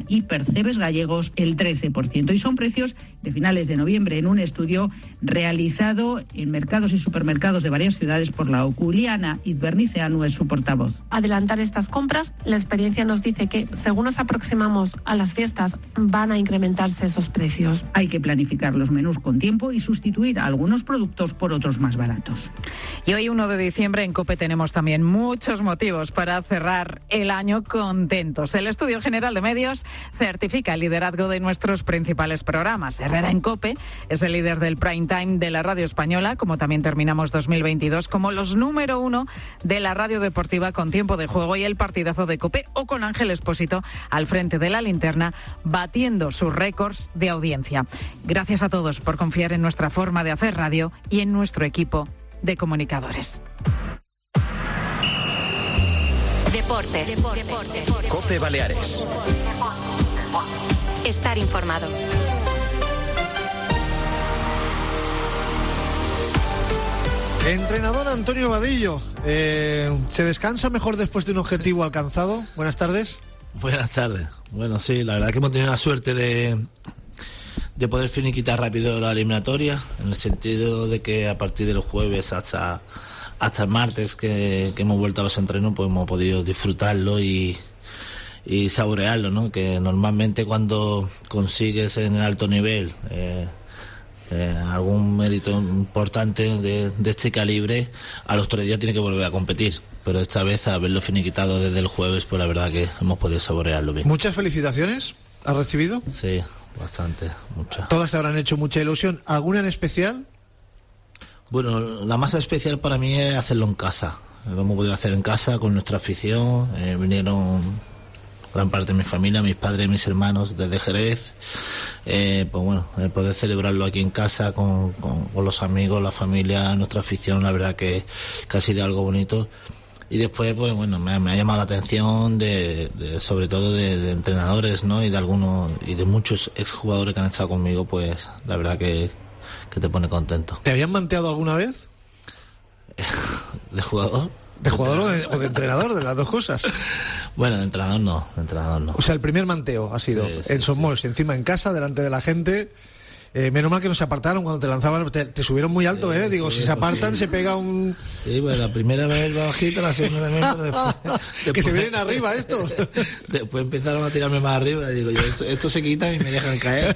y percebes gallegos el 13%. Y son precios de finales de noviembre en un estudio realizado en mercados y supermercados de varias ciudades por la Oculiana. Izberniceanu es su portavoz. Adelantar estas compras, la experiencia nos dice que según nos aproximamos a las fiestas van a incrementarse esos precios. Hay que planificar los menús con tiempo y sustituir algunos productos por otros más baratos. Y hoy 1 de diciembre en COPE tenemos también muchos motivos para cerrar el año contentos. El Estudio General de Medios certifica el liderazgo de nuestros principales programas. Herrera en COPE es el líder del prime time de la radio española, como también terminamos 2022 como los número 1 de la radio deportiva con Tiempo de Juego y el partidazo de COPE, o con Ángel Expósito al frente de la linterna batiendo sus récords de audiencia. Gracias a todos por confiar en nuestra forma de hacer radio y en nuestro equipo de comunicadores. Deportes. COPE Baleares. Estar informado. Entrenador Antonio Vadillo, ¿se descansa mejor después de un objetivo alcanzado? Buenas tardes. Buenas tardes. Bueno, sí, la verdad que hemos tenido la suerte de poder finiquitar rápido la eliminatoria, en el sentido de que a partir del jueves hasta el martes que hemos vuelto a los entrenos, pues hemos podido disfrutarlo y saborearlo, ¿no? Que normalmente cuando consigues en el alto nivel algún mérito importante de este calibre, a los 3 días tiene que volver a competir. Pero esta vez, haberlo finiquitado desde el jueves, pues la verdad que hemos podido saborearlo bien. ¿Muchas felicitaciones has recibido? Sí, bastante, muchas. Todas te habrán hecho mucha ilusión. ¿Alguna en especial? Bueno, la más especial para mí es hacerlo en casa. Lo hemos podido hacer en casa con nuestra afición. Vinieron gran parte de mi familia, mis padres y mis hermanos desde Jerez. Pues bueno, poder celebrarlo aquí en casa con los amigos, la familia, nuestra afición, la verdad que ha sido algo bonito. Y después, pues bueno, me ha llamado la atención sobre todo de entrenadores, ¿no? Y de algunos y de muchos exjugadores que han estado conmigo, pues la verdad que te pone contento. ¿Te habían manteado alguna vez? ¿De jugador? ¿De jugador o de entrenador? De las dos cosas. Bueno, de entrenador no. O sea, el primer manteo ha sido en Somos, encima en casa, delante de la gente. Menos mal que no se apartaron cuando te lanzaban, te subieron muy alto, Digo, si se apartan se pega un... Sí, bueno, la primera vez bajita, la segunda vez, pero después que se vienen arriba estos. Después empezaron a tirarme más arriba, y digo, yo, esto se quita y me dejan caer.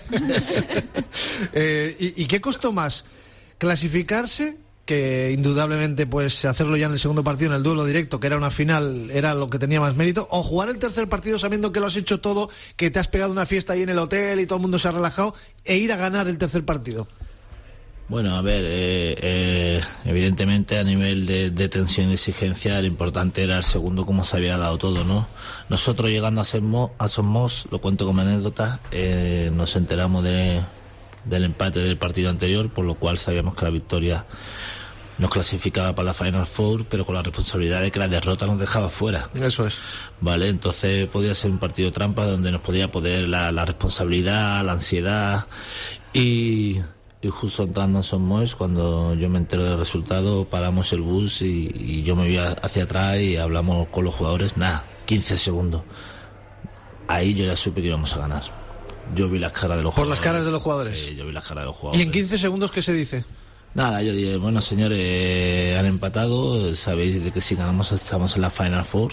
¿Y qué costó más? ¿Clasificarse? Que indudablemente pues hacerlo ya en el segundo partido, en el duelo directo, que era una final, era lo que tenía más mérito, o jugar el tercer partido sabiendo que lo has hecho todo, que te has pegado una fiesta ahí en el hotel y todo el mundo se ha relajado, e ir a ganar el tercer partido? Bueno, a ver, evidentemente a nivel de tensión y exigencia, lo importante era el segundo, como se había dado todo, ¿no? Nosotros llegando a Somos, lo cuento como anécdota, nos enteramos del empate del partido anterior, por lo cual sabíamos que la victoria nos clasificaba para la Final Four, pero con la responsabilidad de que la derrota nos dejaba fuera. Eso es. Vale, entonces podía ser un partido trampa donde nos podía poder la responsabilidad, la ansiedad, y justo entrando en Somos, cuando yo me entero del resultado, paramos el bus y yo me vi hacia atrás y hablamos con los jugadores, 15 segundos. Ahí yo ya supe que íbamos a ganar. Yo vi las caras de los jugadores. ¿Por las caras de los jugadores? Sí, yo vi las caras de los jugadores. ¿Y en 15 segundos qué se dice? Nada, yo dije, bueno, señores, han empatado, sabéis de que si ganamos estamos en la Final Four,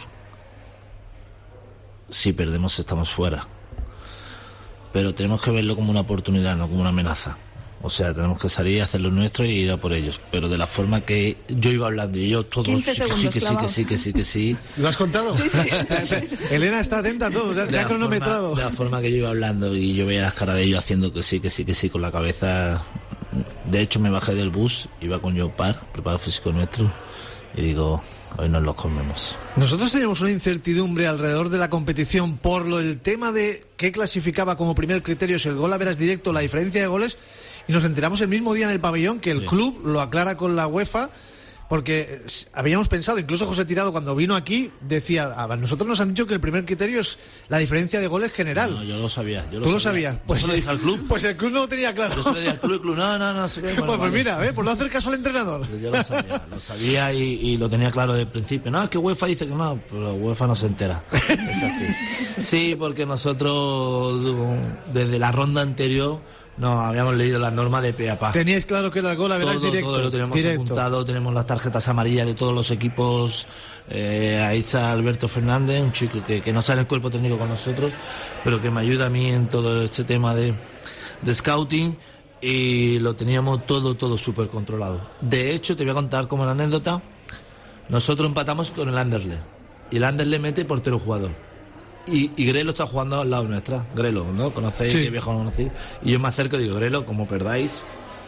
si perdemos estamos fuera. Pero tenemos que verlo como una oportunidad, no como una amenaza. O sea, tenemos que salir, hacer lo nuestro y ir a por ellos. Pero de la forma que yo iba hablando y yo todo, que sí. ¿Lo has contado? Sí. Elena está atenta a todo, te ha cronometrado. De la forma que yo iba hablando y yo veía las caras de ellos haciendo que sí, con la cabeza. De hecho, me bajé del bus, iba con Jopar, preparado físico nuestro, y digo, hoy nos los comemos. Nosotros teníamos una incertidumbre alrededor de la competición por el tema de qué clasificaba como primer criterio, si el gol a veras directo, la diferencia de goles, y nos enteramos el mismo día en el pabellón que el club lo aclara con la UEFA, porque habíamos pensado, incluso José Tirado cuando vino aquí decía, a nosotros nos han dicho que el primer criterio es la diferencia de goles general. No, yo lo sabía. ¿Tú lo sabías? Pues lo dije al club. Pues el club no lo tenía claro. Yo se lo dije al club, el club, no. Pues mira, por no hacer caso al entrenador. Yo lo sabía y lo tenía claro desde el principio. No, es que UEFA dice que no, pero UEFA no se entera. Es así. Sí, porque nosotros desde la ronda anterior no habíamos leído las normas de pe a pa. Teníais claro que era el gol, directo. Todo lo tenemos apuntado, tenemos las tarjetas amarillas de todos los equipos. Ahí está Alberto Fernández, un chico que no sale en el cuerpo técnico con nosotros, pero que me ayuda a mí en todo este tema de scouting, y lo teníamos todo súper controlado. De hecho, te voy a contar como una anécdota, nosotros empatamos con el Anderlecht, y el Anderlecht mete portero jugador. Y Grelo está jugando al lado nuestra. Grelo, ¿no? ¿Conocéis? Sí. ¿Qué viejo no conocéis? Y yo me acerco y digo, Grelo, como perdáis,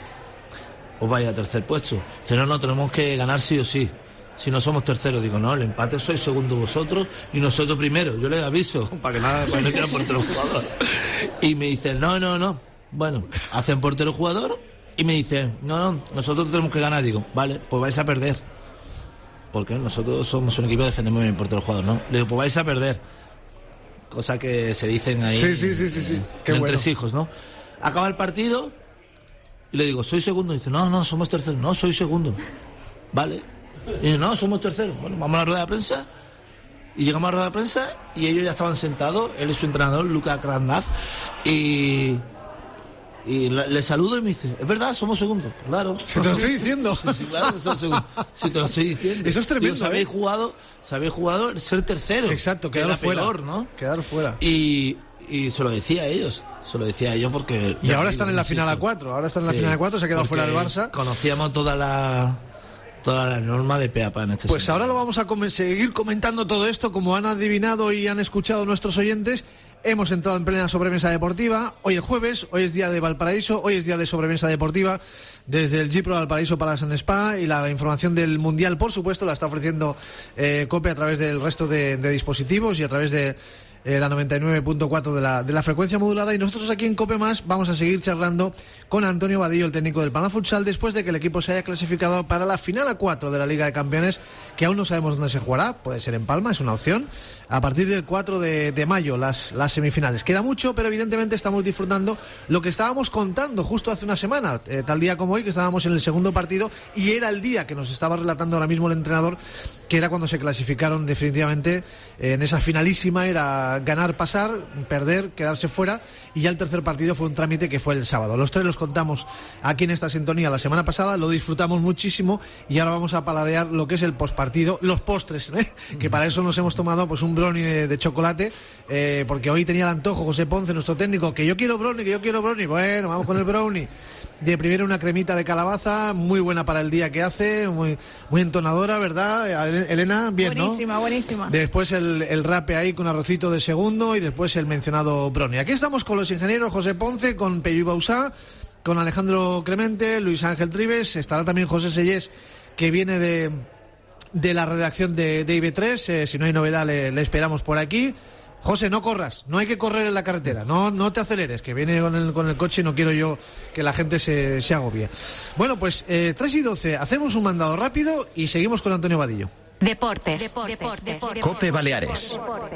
os vais a tercer puesto. Dice, no, tenemos que ganar sí o sí. Si no somos terceros, digo, no, el empate sois segundo vosotros y nosotros primero. Yo les aviso, para que no quieran portero jugador. Y me dice, no. Bueno, hacen portero jugador y me dicen, no, nosotros tenemos que ganar. Digo, vale, pues vais a perder. Porque nosotros somos un equipo que defendemos bien portero jugador, ¿no? Le digo, pues vais a perder. Cosa que se dicen ahí. Sí. Qué bueno. Entre hijos, ¿no? Acaba el partido y le digo, soy segundo. Y dice, no, somos terceros. No, soy segundo. Vale. Y dice, no, somos terceros. Bueno, vamos a la rueda de prensa. Y llegamos a la rueda de prensa y ellos ya estaban sentados. Él y su entrenador, Lucas Crandaz. Y le saludo y me dice, es verdad, somos segundos. Claro. Si te lo estoy diciendo. Sí, claro, somos segundos. Si te lo estoy diciendo. Eso es tremendo. Digo, se habéis jugado el ser tercero. Exacto, quedar fuera. Peor, ¿no? Quedar fuera. Y se lo decía a ellos. Porque... Y ahora están en la final a 4. Ahora están en la final a 4, se ha quedado fuera del Barça. Conocíamos toda la norma de pe a pa en este Pues sentido. ahora lo vamos a seguir comentando todo esto, como han adivinado y han escuchado nuestros oyentes. Hemos entrado en plena sobremesa deportiva. Hoy es jueves, hoy es día de Valparaíso, hoy es día de sobremesa deportiva desde el Gipro Valparaíso Palace and Spa, y la información del Mundial, por supuesto, la está ofreciendo COPE a través del resto de dispositivos y a través de la 99.4 de la frecuencia modulada. Y nosotros aquí en COPE Más vamos a seguir charlando con Antonio Vadillo, el técnico del Palma Futsal, después de que el equipo se haya clasificado para la final a 4 de la Liga de Campeones, que aún no sabemos dónde se jugará. Puede ser en Palma, es una opción. A partir del 4 de mayo las semifinales. Queda mucho, pero evidentemente estamos disfrutando lo que estábamos contando justo hace una semana, tal día como hoy, que estábamos en el segundo partido, y era el día que nos estaba relatando ahora mismo el entrenador, que era cuando se clasificaron definitivamente en esa finalísima. Era ganar, pasar, perder, quedarse fuera, y ya el tercer partido fue un trámite que fue el sábado. Los tres los contamos aquí en esta sintonía la semana pasada, lo disfrutamos muchísimo, y ahora vamos a paladear lo que es el postpartido, los postres, que para eso nos hemos tomado pues un brownie de chocolate, porque hoy tenía el antojo José Ponce, nuestro técnico, que yo quiero brownie. Bueno, vamos con el brownie. De primero una cremita de calabaza, muy buena para el día que hace, muy entonadora, ¿verdad, Elena? Bien, buenísima, ¿no? Buenísima. Después el rape ahí con arrocito de segundo, y después el mencionado brownie. Aquí estamos con los ingenieros José Ponce, con Peyu Bausá, con Alejandro Clemente, Luis Ángel Trives. Estará también José Sellés, que viene de la redacción de IB3. Si no hay novedad le esperamos por aquí. José, no corras, no hay que correr en la carretera, no te aceleres, que viene con el coche y no quiero yo que la gente se agobie. Bueno, pues 3:12, hacemos un mandado rápido y seguimos con Antonio Vadillo. Deportes. COPE Baleares.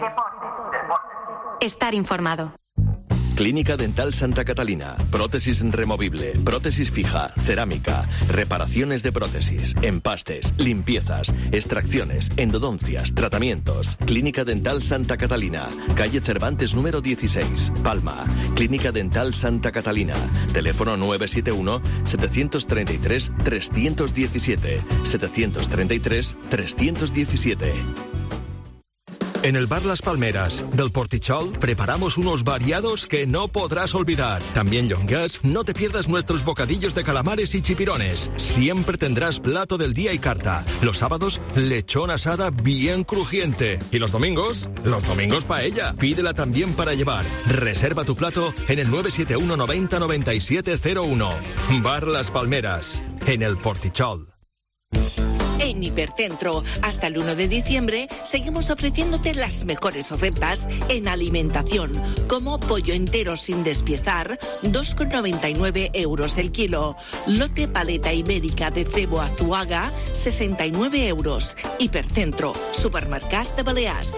Estar informado. Clínica Dental Santa Catalina. Prótesis removible, prótesis fija, cerámica, reparaciones de prótesis, empastes, limpiezas, extracciones, endodoncias, tratamientos. Clínica Dental Santa Catalina. Calle Cervantes número 16, Palma. Clínica Dental Santa Catalina. Teléfono 971-733-317. 733-317. En el Bar Las Palmeras del Portichol preparamos unos variados que no podrás olvidar. También Llonguets, no te pierdas nuestros bocadillos de calamares y chipirones. Siempre tendrás plato del día y carta. Los sábados, lechón asada bien crujiente. Y los domingos paella. Pídela también para llevar. Reserva tu plato en el 971 90 97 01. Bar Las Palmeras, en el Portichol. en Hipercentro. Hasta el 1 de diciembre seguimos ofreciéndote las mejores ofertas en alimentación, como pollo entero sin despiezar, 2,99 € el kilo. Lote paleta ibérica de cebo Azuaga, 69 €. Hipercentro, Supermercats de Balears.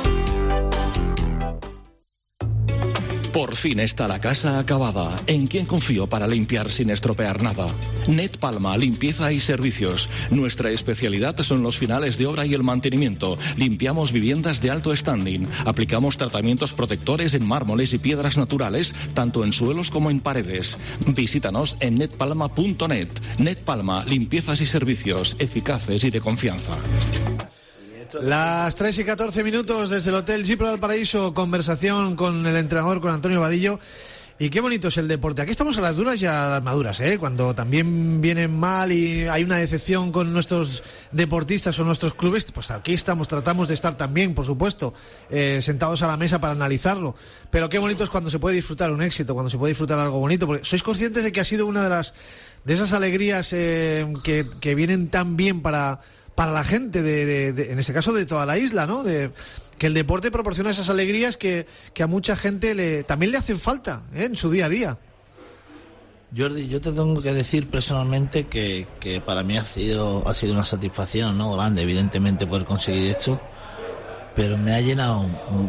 Por fin está la casa acabada. ¿En quién confío para limpiar sin estropear nada? Net Palma, limpieza y servicios. Nuestra especialidad son los finales de obra y el mantenimiento. Limpiamos viviendas de alto standing. Aplicamos tratamientos protectores en mármoles y piedras naturales, tanto en suelos como en paredes. Visítanos en netpalma.net. Net Palma, limpiezas y servicios eficaces y de confianza. Las 3:14 desde el Hotel Gipro del Paraíso, conversación con el entrenador, con Antonio Vadillo. Y qué bonito es el deporte. Aquí estamos a las duras y a las maduras, ¿eh? Cuando también vienen mal y hay una decepción con nuestros deportistas o nuestros clubes, pues aquí tratamos de estar también, por supuesto, sentados a la mesa para analizarlo. Pero qué bonito es cuando se puede disfrutar un éxito, cuando se puede disfrutar algo bonito, porque sois conscientes de que ha sido una de esas alegrías que vienen tan bien para la gente, en este caso de toda la isla, ¿no? Que el deporte proporciona esas alegrías que a mucha gente también le hacen falta, en su día a día. Jordi, yo te tengo que decir personalmente que para mí ha sido una satisfacción, ¿no?, grande, evidentemente, poder conseguir esto, pero me ha llenado,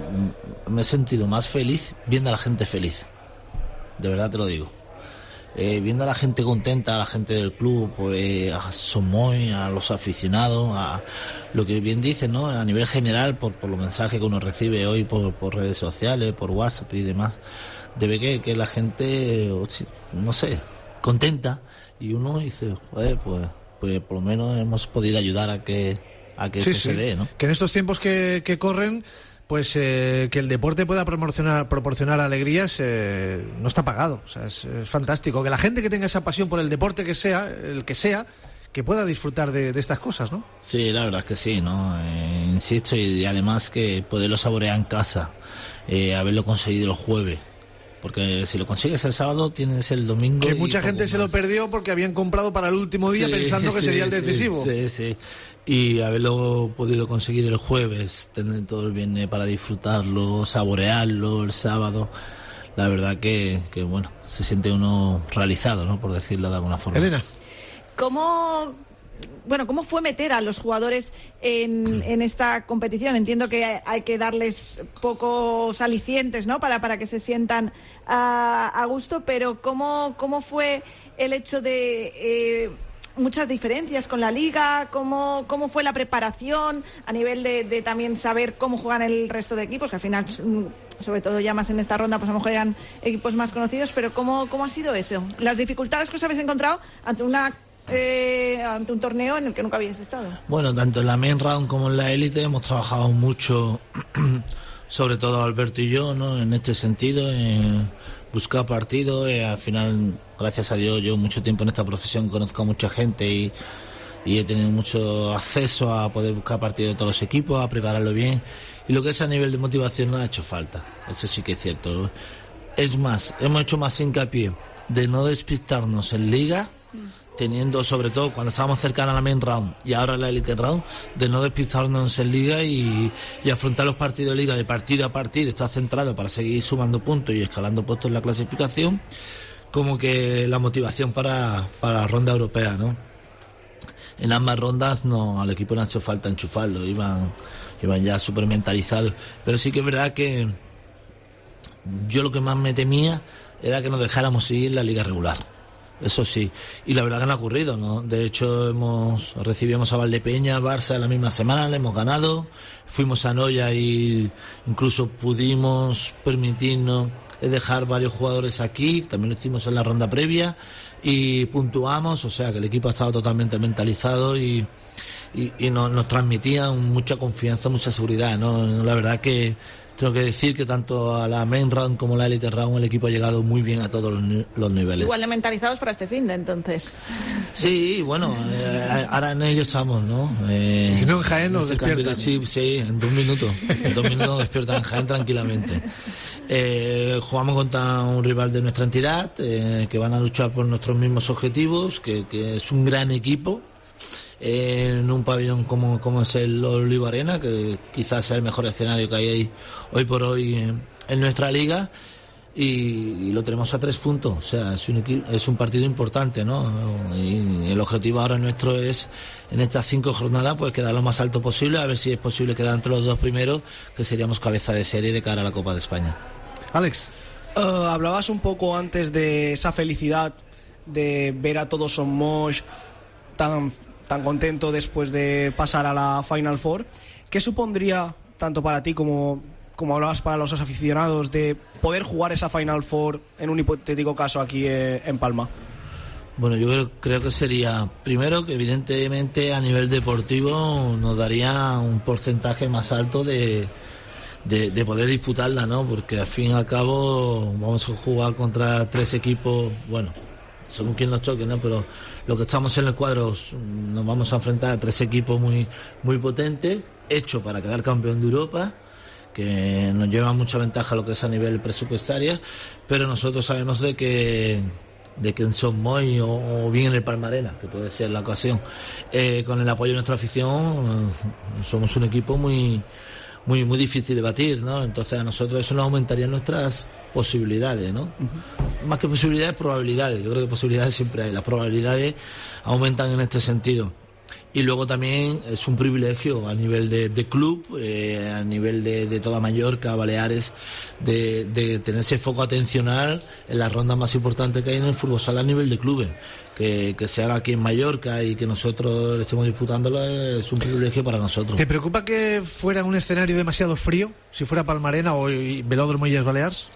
me he sentido más feliz viendo a la gente feliz, de verdad te lo digo. Viendo a la gente contenta, a la gente del club, pues a Somoy, a los aficionados, a lo que bien dicen, ¿no?, a nivel general, por los mensajes que uno recibe hoy por redes sociales, por WhatsApp y demás, de ver que la gente, no sé, contenta, y uno dice, joder, pues por lo menos hemos podido ayudar a que esto se dé, ¿no? Que en estos tiempos que corren, pues que el deporte pueda proporcionar alegrías, no está pagado. O sea, es fantástico que la gente que tenga esa pasión por el deporte que sea, que pueda disfrutar de estas cosas, ¿no? Sí, la verdad es que sí, ¿no? Insisto, y además que poderlo saborear en casa, haberlo conseguido el jueves, porque si lo consigues el sábado tienes el domingo. Que mucha gente se lo perdió porque habían comprado para el último día, pensando que sería el decisivo. Sí. Y haberlo podido conseguir el jueves, tener todo el viernes para disfrutarlo, saborearlo el sábado, la verdad que bueno, se siente uno realizado, ¿no?, por decirlo de alguna forma. Elena. ¿Cómo fue meter a los jugadores en esta competición? Entiendo que hay que darles pocos alicientes, ¿no?, para que se sientan a gusto, pero ¿cómo fue el hecho de muchas diferencias con la liga? ¿Cómo fue la preparación a nivel de también saber cómo juegan el resto de equipos? Que al final, sobre todo ya más en esta ronda, pues a lo mejor eran equipos más conocidos, pero ¿cómo ha sido eso? Las dificultades que os habéis encontrado ante un torneo en el que nunca habíais estado. Bueno, tanto en la main round como en la élite hemos trabajado mucho, sobre todo Alberto y yo, ¿no?, en este sentido, en buscar partidos. Al final, gracias a Dios, yo mucho tiempo en esta profesión conozco a mucha gente y he tenido mucho acceso a poder buscar partidos de todos los equipos, a prepararlo bien, y lo que es a nivel de motivación no ha hecho falta, eso sí que es cierto. Es más, hemos hecho más hincapié de no despistarnos en liga, teniendo, sobre todo cuando estábamos cercanos a la main round y ahora la elite round, de no despistarnos en liga y afrontar los partidos de liga de partido a partido, estar centrado para seguir sumando puntos y escalando puestos en la clasificación, como que la motivación para la ronda europea, ¿no? En ambas rondas no, al equipo no ha hecho falta enchufarlo, iban ya súper mentalizados, pero sí que es verdad que yo lo que más me temía era que nos dejáramos seguir la liga regular. Eso sí, y la verdad que no ha ocurrido, ¿no? De hecho, recibimos a Valdepeña, al Barça en la misma semana, le hemos ganado, fuimos a Noya y incluso pudimos permitirnos dejar varios jugadores aquí, también lo hicimos en la ronda previa y puntuamos, o sea que el equipo ha estado totalmente mentalizado y nos transmitían mucha confianza, mucha seguridad, ¿no? La verdad que tengo que decir que tanto a la main round como a la elite round el equipo ha llegado muy bien a todos los niveles. Igual de mentalizados para este fin de entonces. Sí, bueno, ahora en ello estamos, ¿no? Si no, en Jaén nos despiertan. De chip, sí, en 2 minutos. En 2 minutos nos despiertan en Jaén tranquilamente. Jugamos contra un rival de nuestra entidad, que van a luchar por nuestros mismos objetivos, que es un gran equipo. en un pabellón como es el Olivo Arena, que quizás sea el mejor escenario que hay ahí, hoy por hoy en nuestra liga, y lo tenemos a 3 puntos. O sea, es un partido importante, ¿no? Y el objetivo ahora nuestro es, en estas 5 jornadas, pues quedar lo más alto posible, a ver si es posible quedar entre los 2 primeros, que seríamos cabeza de serie de cara a la Copa de España. Alex. Hablabas un poco antes de esa felicidad de ver a todos Son Moix tan contento después de pasar a la Final Four. ¿Qué supondría, tanto para ti como hablabas para los aficionados, de poder jugar esa Final Four en un hipotético caso aquí en Palma? Bueno, yo creo que sería, primero, que evidentemente a nivel deportivo nos daría un porcentaje más alto de poder disputarla, ¿no? Porque al fin y al cabo vamos a jugar contra 3 equipos, bueno, según quien nos toque, ¿no? Pero lo que estamos en el cuadro, nos vamos a enfrentar a 3 equipos muy, muy potentes, hechos para quedar campeón de Europa, que nos lleva mucha ventaja lo que es a nivel presupuestario, pero nosotros sabemos de que en Son Moix o bien en el Palma Arena, que puede ser la ocasión, con el apoyo de nuestra afición, somos un equipo muy, muy, muy difícil de batir, ¿no? Entonces a nosotros eso nos aumentaría nuestras posibilidades, ¿no? Uh-huh. Más que posibilidades, probabilidades. Yo creo que posibilidades siempre hay. Las probabilidades aumentan en este sentido. Y luego también es un privilegio a nivel de club, a nivel de toda Mallorca, Baleares, de tener ese foco atencional en las rondas más importantes que hay en el fútbol sala a nivel de clubes. Que se haga aquí en Mallorca y que nosotros estemos disputándolo es un privilegio para nosotros. ¿Te preocupa que fuera un escenario demasiado frío, si fuera Palma Arena o Velódromo Illes Balears?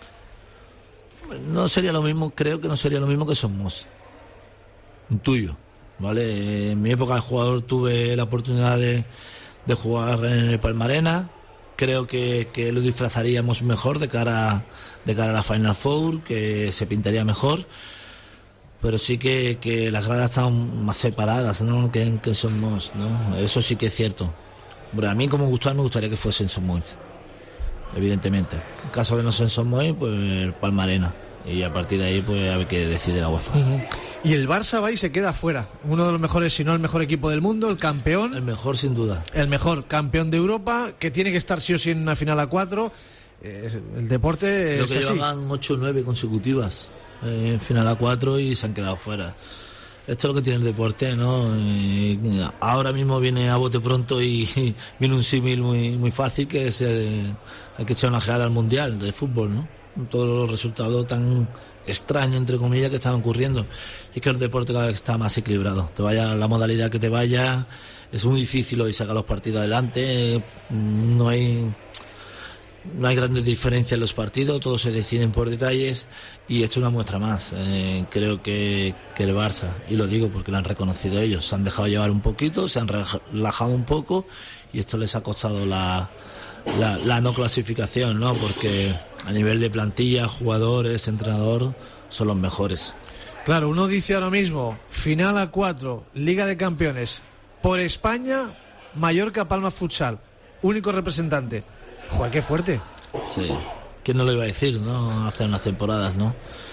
No sería lo mismo, creo que no sería lo mismo que somos. Intuyo. ¿Vale? En mi época de jugador tuve la oportunidad de jugar en el Palma Arena. Creo que lo disfrazaríamos mejor de cara a la Final Four, que se pintaría mejor, pero sí que las gradas están más separadas, ¿no? que somos, ¿no? Eso sí que es cierto. Pero a mí como gustar me gustaría que fuese en Son Moix, evidentemente. En caso de no ser en Son Moix, pues el Palma Arena. Y a partir de ahí pues a ver qué decide la UEFA. Uh-huh. Y el Barça va y se queda fuera. Uno de los mejores, si no el mejor equipo del mundo, el campeón. El mejor sin duda. El mejor campeón de Europa, que tiene que estar sí o sí en una final a 4. El deporte creo es que así. Llevan 8 o 9 consecutivas en final a 4 y se han quedado fuera. Esto es lo que tiene el deporte, ¿no? Ahora mismo viene a bote pronto y viene un símil muy, muy fácil, que es hay que echar una ojeada al Mundial de fútbol, ¿no? Todos los resultados tan extraños, entre comillas, que están ocurriendo. Y que el deporte cada vez está más equilibrado. Te vaya la modalidad que te vaya, es muy difícil hoy sacar los partidos adelante. No hay grandes diferencias en los partidos, todos se deciden por detalles, y esto es una muestra más. Creo que el Barça, y lo digo porque lo han reconocido ellos, se han dejado llevar un poquito, se han relajado un poco, y esto les ha costado la no clasificación, ¿no? Porque a nivel de plantilla, jugadores, entrenador, son los mejores. Claro, uno dice ahora mismo, final a 4, Liga de Campeones, por España, Mallorca, Palma Futsal, único representante. Joder, qué fuerte. Sí, ¿quién no lo iba a decir, no? Hace unas temporadas, ¿no?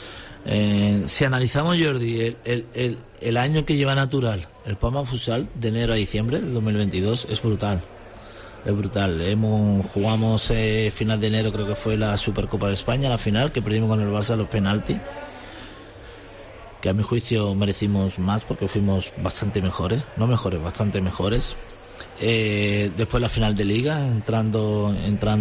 Si analizamos, Jordi, el año que lleva natural el Palma Futsal, de enero a diciembre de 2022, es brutal. Es brutal. Jugamos final de enero, creo que fue la Supercopa de España, la final, que perdimos con el Barça los penaltis, que a mi juicio merecimos más porque fuimos bastante mejores, no mejores, bastante mejores. Después la final de Liga, entrando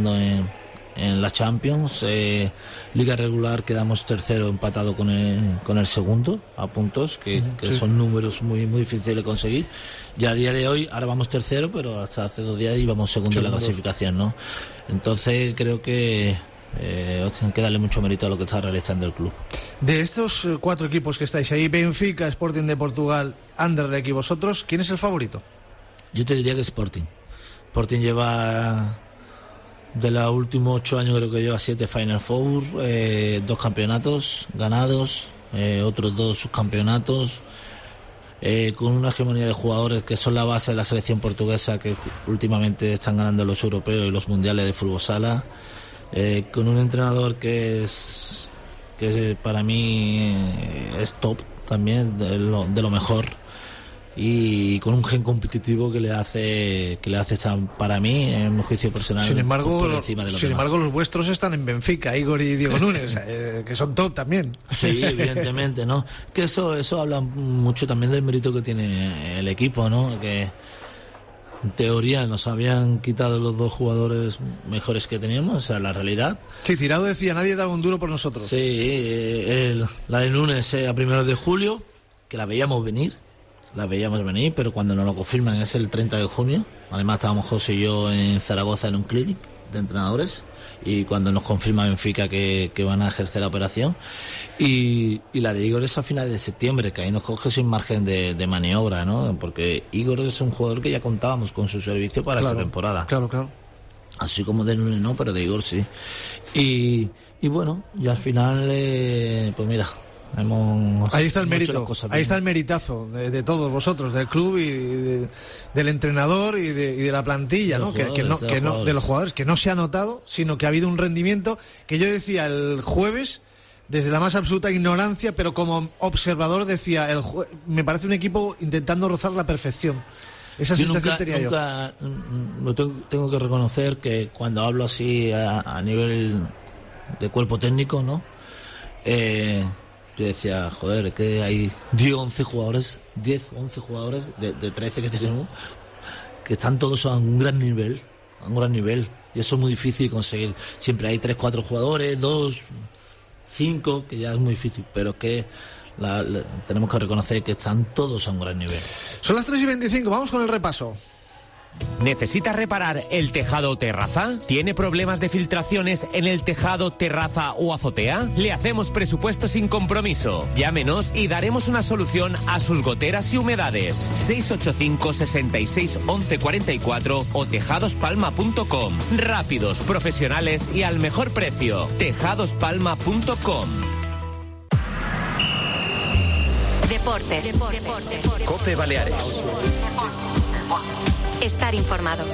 en la Champions, Liga regular quedamos tercero, empatado con el segundo a puntos, que sí, son números muy, muy difíciles de conseguir. Ya a día de hoy, ahora vamos tercero, pero hasta hace 2 días íbamos segundo en la clasificación, ¿no? Entonces creo que hay que darle mucho mérito a lo que está realizando el club. De estos 4 equipos que estáis ahí, Benfica, Sporting de Portugal, Anderlecht y vosotros, ¿quién es el favorito? Yo te diría que Sporting. Sporting lleva, de los últimos 8 años, creo que lleva 7 Final Four, 2 campeonatos ganados, otros 2 subcampeonatos, con una hegemonía de jugadores que son la base de la selección portuguesa, que últimamente están ganando los europeos y los mundiales de fútbol sala, con un entrenador que para mí es top también, de lo mejor. y con un gen competitivo que le hace estar, para mí, en un juicio personal, sin embargo, por encima de los demás. los vuestros están en Benfica, Igor y Diego Núñez, que son top también. Sí, evidentemente, ¿no? Que eso habla mucho también del mérito que tiene el equipo, ¿no? Que en teoría nos habían quitado los 2 jugadores mejores que teníamos, o sea, la realidad. Sí, Tirado decía, nadie daba un duro por nosotros. Sí, la de Núñez a primeros de julio, que la veíamos venir, pero cuando nos lo confirman es el 30 de junio. Además estábamos José y yo en Zaragoza en un clinic de entrenadores, y cuando nos confirma Benfica que van a ejercer la operación, y la de Igor es a finales de septiembre, que ahí nos coge sin margen de maniobra, ¿no? Porque Igor es un jugador que ya contábamos con su servicio para esta temporada. Claro. Así como de Núñez no, pero de Igor sí. Y bueno, y al final, pues mira, ahí está el mérito, ahí está el meritazo de todos vosotros, del club y del entrenador y de la plantilla, ¿no? De los jugadores, que no se ha notado, sino que ha habido un rendimiento que yo decía el jueves, desde la más absoluta ignorancia, pero como observador decía, me parece un equipo intentando rozar la perfección. Esa sensación tenía yo. Tengo que reconocer que cuando hablo así a nivel de cuerpo técnico, ¿no? Yo decía, joder, es que hay 10 o 11 jugadores de 13 que tenemos, que están todos a un gran nivel, y eso es muy difícil conseguir. Siempre hay 3-4 jugadores, 2, 5, que ya es muy difícil, pero es que tenemos que reconocer que están todos a un gran nivel. Son las 3:25, vamos con el repaso. ¿Necesitas reparar el tejado o terraza? ¿Tiene problemas de filtraciones en el tejado, terraza o azotea? Le hacemos presupuesto sin compromiso. Llámenos y daremos una solución a sus goteras y humedades. 685 66 11 44 o tejadospalma.com. Rápidos, profesionales y al mejor precio. tejadospalma.com. Deportes. COPE Baleares. Estar informado.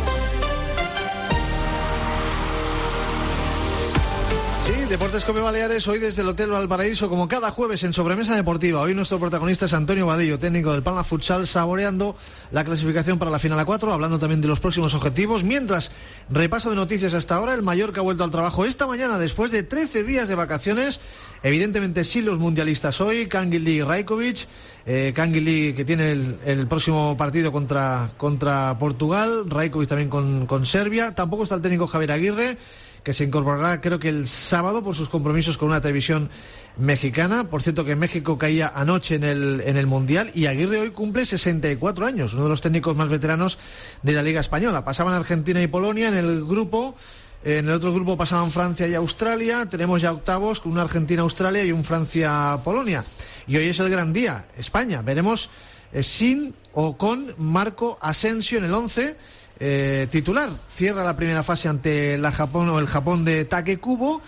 Sí, Deportes COPE Baleares, hoy desde el Hotel Valparaíso, como cada jueves en Sobremesa Deportiva. Hoy nuestro protagonista es Antonio Vadillo, técnico del Palma Futsal, saboreando la clasificación para la final A4, hablando también de los próximos objetivos. Mientras, repaso de noticias hasta ahora, el Mallorca ha vuelto al trabajo esta mañana después de 13 días de vacaciones. Evidentemente sí los mundialistas hoy, Canguilí y Rajkovic. Canguilí que tiene el próximo partido contra Portugal, Rajkovic también con Serbia. Tampoco está el técnico Javier Aguirre, que se incorporará creo que el sábado por sus compromisos con una televisión mexicana. Por cierto que México caía anoche en el Mundial, y Aguirre hoy cumple 64 años, uno de los técnicos más veteranos de la Liga Española. Pasaban Argentina y Polonia en el grupo. En el otro grupo pasaban Francia y Australia. Tenemos ya octavos con una Argentina-Australia y un Francia-Polonia. Y hoy es el gran día, España. Veremos sin o con Marco Asensio en el 11 titular. Cierra la primera fase ante el Japón de Take Kubo,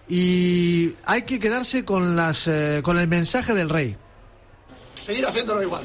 y hay que quedarse con el mensaje del rey. Seguir haciéndolo igual.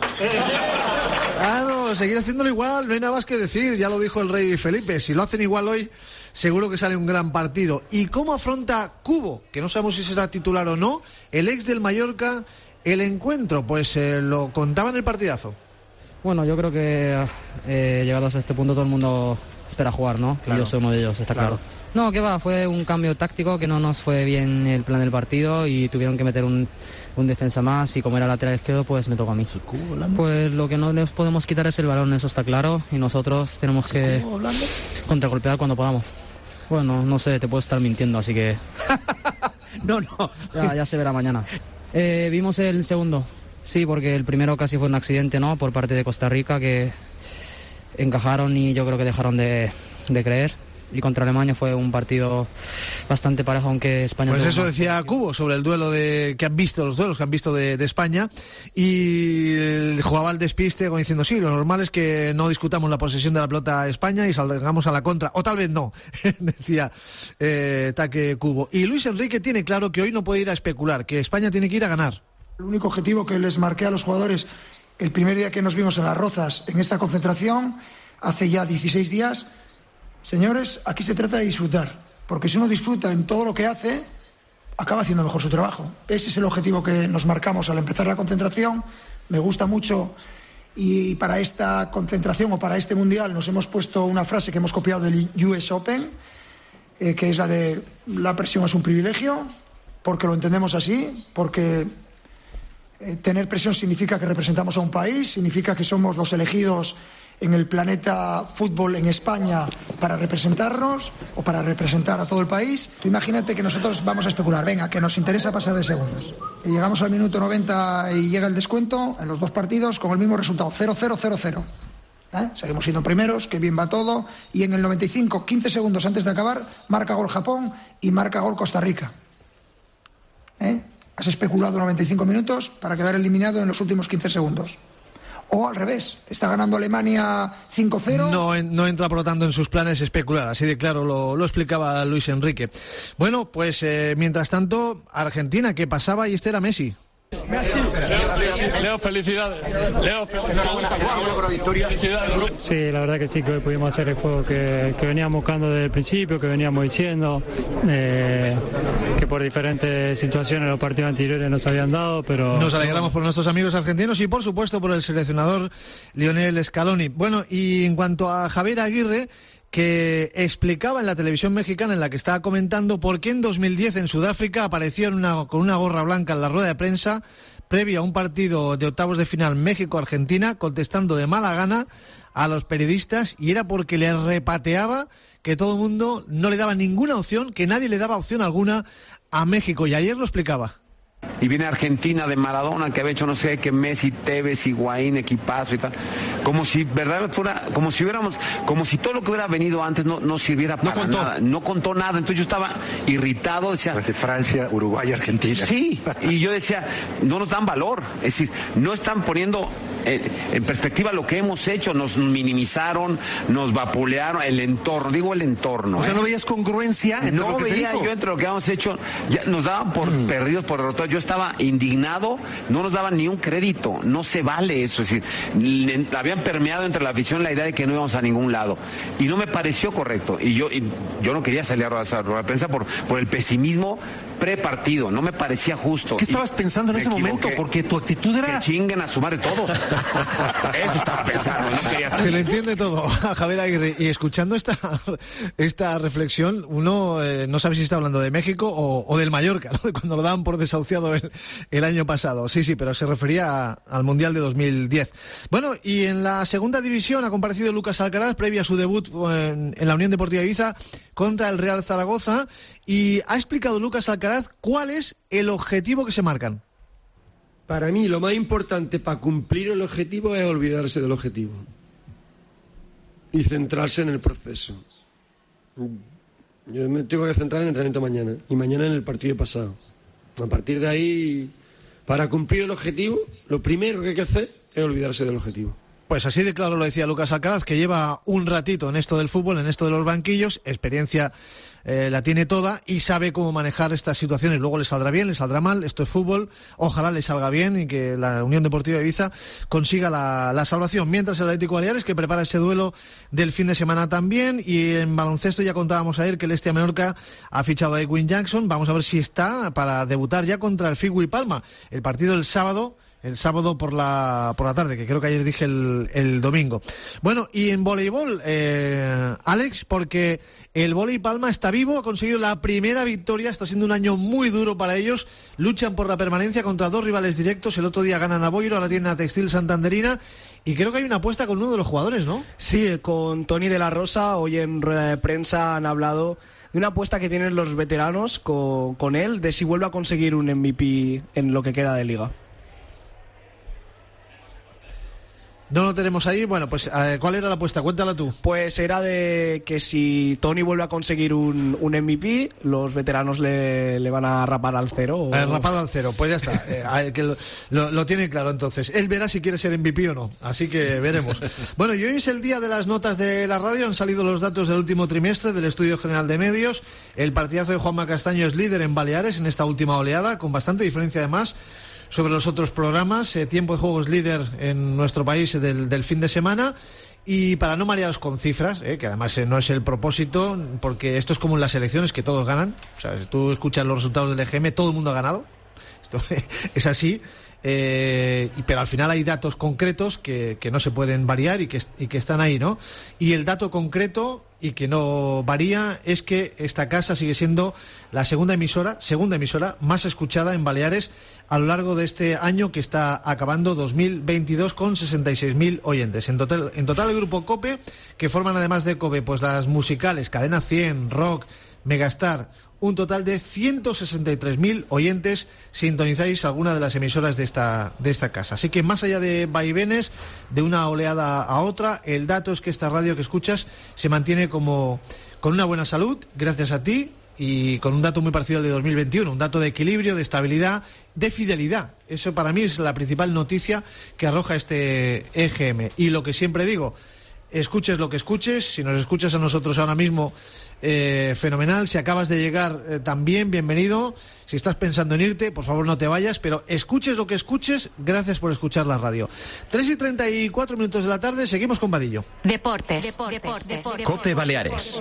Claro, seguir haciéndolo igual, no hay nada más que decir, ya lo dijo el rey Felipe. Si lo hacen igual hoy, seguro que sale un gran partido. ¿Y cómo afronta Kubo, que no sabemos si será titular o no, el ex del Mallorca, el encuentro? Pues lo contaba en el partidazo. Bueno, yo creo que llegados a este punto todo el mundo espera jugar, ¿no? Claro. Yo soy uno de ellos, está claro. No, que va, fue un cambio táctico que no nos fue bien el plan del partido y tuvieron que meter un defensa más, y como era lateral izquierdo, pues me tocó a mí. Pues lo que no les podemos quitar es el balón, eso está claro, y nosotros tenemos que contragolpear cuando podamos. Bueno, no sé, te puedo estar mintiendo, así que... No. Ya se verá mañana. Vimos el segundo. Sí, porque el primero casi fue un accidente, ¿no? Por parte de Costa Rica, que encajaron y yo creo que dejaron de creer. Y contra Alemania fue un partido bastante parejo, aunque España... Pues eso decía Kubo sobre el duelo los duelos que han visto de España, y jugaba al despiste como diciendo, sí, lo normal es que no discutamos la posesión de la pelota a España y salgamos a la contra, o tal vez no, decía Take Kubo. Y Luis Enrique tiene claro que hoy no puede ir a especular, que España tiene que ir a ganar. El único objetivo que les marqué a los jugadores el primer día que nos vimos en Las Rozas, en esta concentración, hace ya 16 días, señores, aquí se trata de disfrutar, porque si uno disfruta en todo lo que hace, acaba haciendo mejor su trabajo. Ese es el objetivo que nos marcamos al empezar la concentración. Me gusta mucho y para esta concentración o para este Mundial nos hemos puesto una frase que hemos copiado del US Open, que es la de la presión es un privilegio, porque lo entendemos así, porque tener presión significa que representamos a un país, significa que somos los elegidos en el planeta fútbol en España para representarnos o para representar a todo el país. Tú imagínate que nosotros vamos a especular, venga, que nos interesa pasar de segundos. Y llegamos al minuto 90 y llega el descuento en los dos partidos con el mismo resultado, 0-0-0-0. Seguimos siendo primeros, que bien va todo, y en el 95, 15 segundos antes de acabar, marca gol Japón y marca gol Costa Rica. Has especulado 95 minutos para quedar eliminado en los últimos 15 segundos. O al revés, está ganando Alemania 5-0. No entra, por lo tanto, en sus planes especular, así de claro lo explicaba Luis Enrique. Bueno, pues mientras tanto, Argentina, ¿qué pasaba? Y este era Messi. Leo, felicidades. Leo, felicidades. Sí, la verdad que sí, que hoy pudimos hacer el juego que veníamos buscando desde el principio, que veníamos diciendo, que por diferentes situaciones los partidos anteriores nos habían dado, pero... Nos alegramos por nuestros amigos argentinos y, por supuesto, por el seleccionador Lionel Scaloni. Bueno, y en cuanto a Javier Aguirre, que explicaba en la televisión mexicana en la que estaba comentando por qué en 2010 en Sudáfrica apareció con una gorra blanca en la rueda de prensa previo a un partido de octavos de final México-Argentina, contestando de mala gana a los periodistas, y era porque le repateaba que todo el mundo no le daba ninguna opción, que nadie le daba opción alguna a México, y ayer lo explicaba. Y viene Argentina de Maradona, que había hecho no sé qué, Messi, Tevez, Higuaín, equipazo y tal. Como si verdad fuera, como si todo lo que hubiera venido antes no sirviera para nada. No contó nada. Entonces yo estaba irritado, decía. De Francia, Uruguay, Argentina. Sí, y yo decía, no nos dan valor. Es decir, no están poniendo en perspectiva lo que hemos hecho. Nos minimizaron, nos vapulearon, el entorno. O sea, ¿no veías congruencia entre lo que se dijo? No veía yo entre lo que habíamos hecho. Ya nos daban por perdidos, por derrotados. Yo estaba indignado, no nos daban ni un crédito, no se vale eso, es decir, habían permeado entre la afición la idea de que no íbamos a ningún lado, y no me pareció correcto, y yo no quería salir a la prensa por el pesimismo prepartido, no me parecía justo. ¿Qué estabas pensando en ese momento? Porque tu actitud era... Que chinguen a su madre todo. Eso estaba pensando, no quería salir. Se le entiende todo a Javier Aguirre, y escuchando esta reflexión, uno no sabe si está hablando de México o del Mallorca, ¿no? De cuando lo daban por desahuciado el año pasado. Sí, pero se refería al Mundial de 2010. Bueno, y en la segunda división ha comparecido Lucas Alcaraz previo a su debut en la Unión Deportiva Ibiza contra el Real Zaragoza, y ha explicado Lucas Alcaraz cuál es el objetivo que se marcan. Para mí lo más importante para cumplir el objetivo es olvidarse del objetivo y centrarse en el proceso. Yo me tengo que centrar en el entrenamiento mañana y mañana en el partido pasado. A partir de ahí, para cumplir el objetivo, lo primero que hay que hacer es olvidarse del objetivo. Pues así de claro lo decía Lucas Alcaraz, que lleva un ratito en esto del fútbol, en esto de los banquillos, experiencia la tiene toda y sabe cómo manejar estas situaciones. Luego le saldrá bien, le saldrá mal, esto es fútbol, ojalá le salga bien y que la Unión Deportiva Ibiza consiga la salvación. Mientras el Atlético Baleares, que prepara ese duelo del fin de semana también, y en baloncesto ya contábamos ayer que el Estia Menorca ha fichado a Edwin Jackson, vamos a ver si está para debutar ya contra el Figui Palma, el partido del sábado por la tarde, que creo que ayer dije el domingo. Bueno, y en voleibol, Alex, porque el Voley Palma está vivo, ha conseguido la primera victoria, está siendo un año muy duro para ellos, luchan por la permanencia contra dos rivales directos, el otro día ganan a Boiro, ahora tienen a Textil Santanderina, y creo que hay una apuesta con uno de los jugadores, ¿no? Sí, con Toni de la Rosa, hoy en rueda de prensa han hablado de una apuesta que tienen los veteranos con él, de si vuelve a conseguir un MVP en lo que queda de liga. No lo tenemos ahí. Bueno, pues ¿cuál era la apuesta? Cuéntala tú. Pues era de que si Toni vuelve a conseguir un MVP, los veteranos le van a rapar al cero. Rapado al cero, pues ya está. Que lo tiene claro entonces. Él verá si quiere ser MVP o no. Así que veremos. Bueno, y hoy es el día de las notas de la radio. Han salido los datos del último trimestre del Estudio General de Medios. El partidazo de Juanma Castaño es líder en Baleares en esta última oleada, con bastante diferencia además sobre los otros programas. Tiempo de Juego es líder en nuestro país del fin de semana. Y para no marearos con cifras, que además no es el propósito, porque esto es como en las elecciones, que todos ganan. O sea, si tú escuchas los resultados del EGM, todo el mundo ha ganado. Esto es así. Pero al final hay datos concretos que no se pueden variar y que están ahí, ¿no? Y el dato concreto y que no varía es que esta casa sigue siendo la segunda emisora más escuchada en Baleares a lo largo de este año que está acabando 2022 con 66.000 oyentes. En total el grupo COPE, que forman además de COPE pues las musicales Cadena 100, Rock, Megastar, un total de 163.000 oyentes sintonizáis alguna de las emisoras de esta casa. Así que más allá de vaivenes, de una oleada a otra, el dato es que esta radio que escuchas se mantiene con una buena salud, gracias a ti, y con un dato muy parecido al de 2021, un dato de equilibrio, de estabilidad, de fidelidad. Eso para mí es la principal noticia que arroja este EGM. Y lo que siempre digo, escuches lo que escuches, si nos escuchas a nosotros ahora mismo, fenomenal. Si acabas de llegar, también bienvenido. Si estás pensando en irte, por favor no te vayas, pero escuches lo que escuches, gracias por escuchar la radio. 3:34 de la tarde, seguimos con Vadillo. Deportes. COPE Baleares.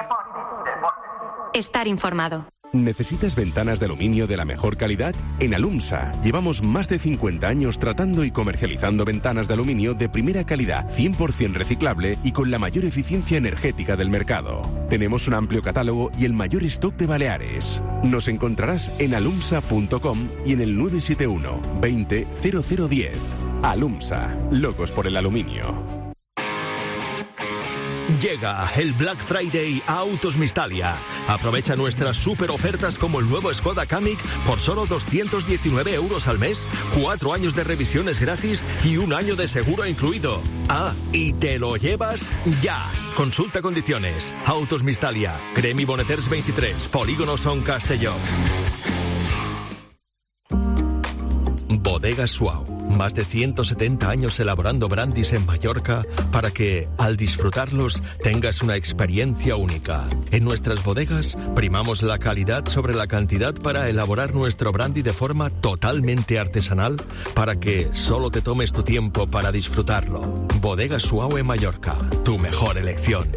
Estar informado. ¿Necesitas ventanas de aluminio de la mejor calidad? En Alumsa llevamos más de 50 años tratando y comercializando ventanas de aluminio de primera calidad, 100% reciclable y con la mayor eficiencia energética del mercado. Tenemos un amplio catálogo y el mayor stock de Baleares. Nos encontrarás en alumsa.com y en el 971 20 0010. Alumsa, locos por el aluminio. Llega el Black Friday a Autos Mistalia. Aprovecha nuestras super ofertas como el nuevo Skoda Kamiq por solo 219 euros al mes, 4 años de revisiones gratis y 1 año de seguro incluido. Ah, y te lo llevas ya. Consulta condiciones. Autos Mistalia, Cremi Boneters 23, Polígono Son Castelló. Bodegas Suau. Más de 170 años elaborando brandis en Mallorca para que, al disfrutarlos, tengas una experiencia única. En nuestras bodegas primamos la calidad sobre la cantidad para elaborar nuestro brandy de forma totalmente artesanal para que solo te tomes tu tiempo para disfrutarlo. Bodegas Suau en Mallorca, tu mejor elección.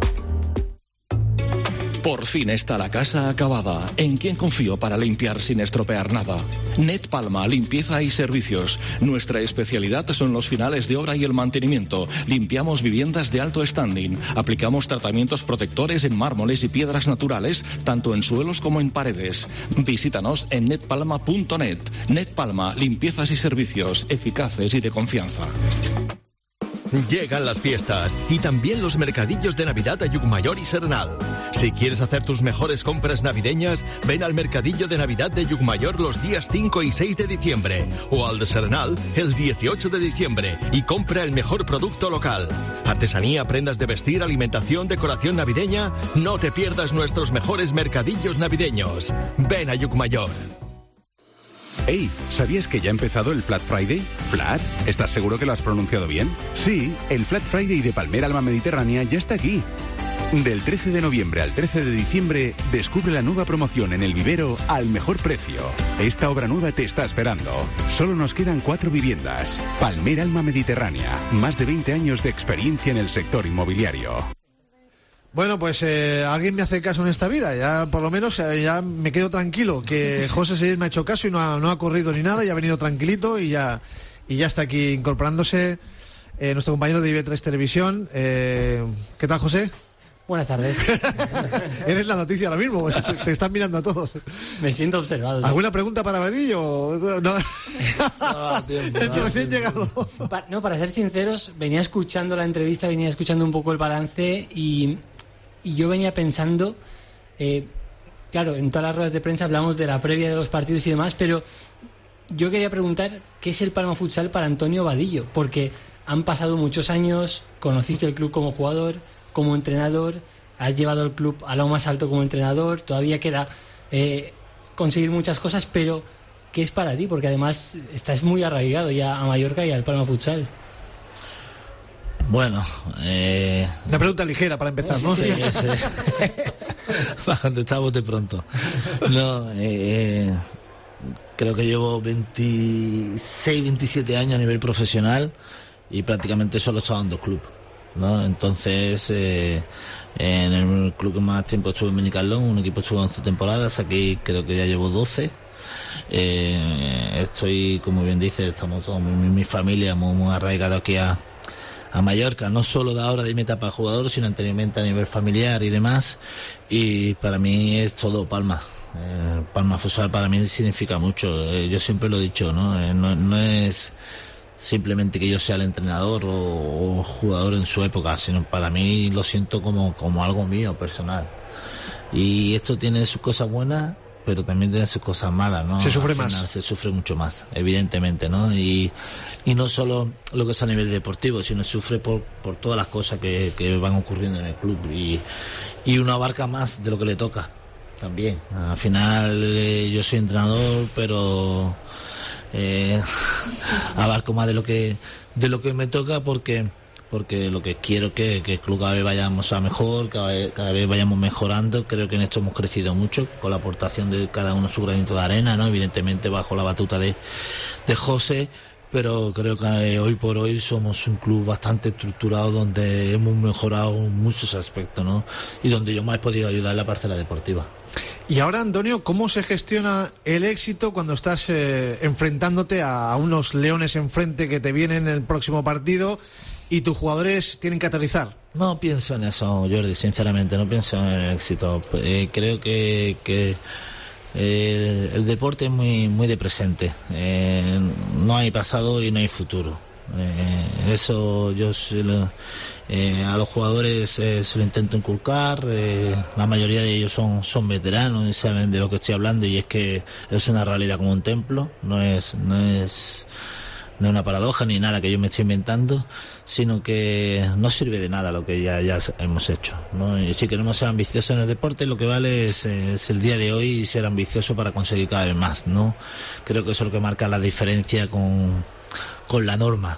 Por fin está la casa acabada. ¿En quién confío para limpiar sin estropear nada? Net Palma, limpieza y servicios. Nuestra especialidad son los finales de obra y el mantenimiento. Limpiamos viviendas de alto standing. Aplicamos tratamientos protectores en mármoles y piedras naturales, tanto en suelos como en paredes. Visítanos en netpalma.net. Net Palma, limpiezas y servicios eficaces y de confianza. Llegan las fiestas y también los mercadillos de Navidad a Llucmajor y Serenal. Si quieres hacer tus mejores compras navideñas, ven al mercadillo de Navidad de Llucmajor los días 5 y 6 de diciembre o al de Serenal el 18 de diciembre y compra el mejor producto local. Artesanía, prendas de vestir, alimentación, decoración navideña. No te pierdas nuestros mejores mercadillos navideños. Ven a Llucmajor. Hey, ¿sabías que ya ha empezado el Flat Friday? ¿Flat? ¿Estás seguro que lo has pronunciado bien? Sí, el Flat Friday de Palmera Alma Mediterránea ya está aquí. Del 13 de noviembre al 13 de diciembre, descubre la nueva promoción en el vivero al mejor precio. Esta obra nueva te está esperando. Solo nos quedan 4 viviendas. Palmera Alma Mediterránea, más de 20 años de experiencia en el sector inmobiliario. Bueno, pues alguien me hace caso en esta vida, ya por lo menos ya me quedo tranquilo, que José Seyes me ha hecho caso y no ha corrido ni nada, y ha venido tranquilito y ya está aquí incorporándose nuestro compañero de IB3 Televisión. ¿Qué tal, José? Buenas tardes. Eres la noticia ahora mismo, te están mirando a todos. Me siento observado. ¿Sí? ¿Alguna pregunta para Vadillo? No. El recién llegado. No, para ser sinceros, venía escuchando la entrevista, venía escuchando un poco el balance y yo venía pensando, claro, en todas las ruedas de prensa hablamos de la previa de los partidos y demás, pero yo quería preguntar qué es el Palma Futsal para Antonio Vadillo, porque han pasado muchos años, conociste el club como jugador, como entrenador, has llevado el club a lo más alto como entrenador, todavía queda conseguir muchas cosas, pero ¿qué es para ti? Porque además estás muy arraigado ya a Mallorca y al Palma Futsal. Bueno, una pregunta ligera para empezar, ¿no? Sí. Para contestar de pronto. No, creo que llevo 26, 27 años a nivel profesional y prácticamente solo he estado en 2 clubes, ¿no? Entonces, en el club que más tiempo estuve en Benicarlón, un equipo estuvo 11 temporadas, aquí creo que ya llevo 12. Estoy, como bien dice, estamos todos, mi familia muy arraigada aquí a Mallorca, no solo de ahora de mi etapa de jugador, sino anteriormente a nivel familiar y demás, y para mí es todo Palma. Palma Futsal para mí significa mucho, yo siempre lo he dicho, no es simplemente que yo sea el entrenador o jugador en su época, sino para mí lo siento como algo mío, personal. Y esto tiene sus cosas buenas, pero también tiene sus cosas malas, ¿no? Se sufre Al final más. se sufre mucho más, evidentemente, ¿no? Y no solo lo que es a nivel deportivo, sino sufre por todas las cosas que van ocurriendo en el club. Y uno abarca más de lo que le toca, también. Al final yo soy entrenador, pero abarco más de lo que me toca porque lo que quiero que el club cada vez vayamos a mejor, cada vez vayamos mejorando. Creo que en esto hemos crecido mucho con la aportación de cada uno su granito de arena, ¿no? Evidentemente bajo la batuta de José, pero creo que hoy por hoy somos un club bastante estructurado donde hemos mejorado muchos aspectos, ¿no? Y donde yo más he podido ayudar en la parcela deportiva. Y ahora, Antonio, ¿cómo se gestiona el éxito cuando estás enfrentándote a unos leones enfrente que te vienen en el próximo partido y tus jugadores tienen que aterrizar? No pienso en eso, Jordi, sinceramente, no pienso en el éxito. Creo que el deporte es muy de presente. No hay pasado y no hay futuro. Eso yo a los jugadores se lo intento inculcar. La mayoría de ellos son veteranos y saben de lo que estoy hablando, y es que es una realidad como un templo, no es una paradoja ni nada que yo me esté inventando, sino que no sirve de nada lo que ya hemos hecho, ¿no? Y si queremos ser ambiciosos en el deporte, lo que vale es el día de hoy y ser ambicioso para conseguir cada vez más, ¿no? Creo que eso es lo que marca la diferencia con la norma.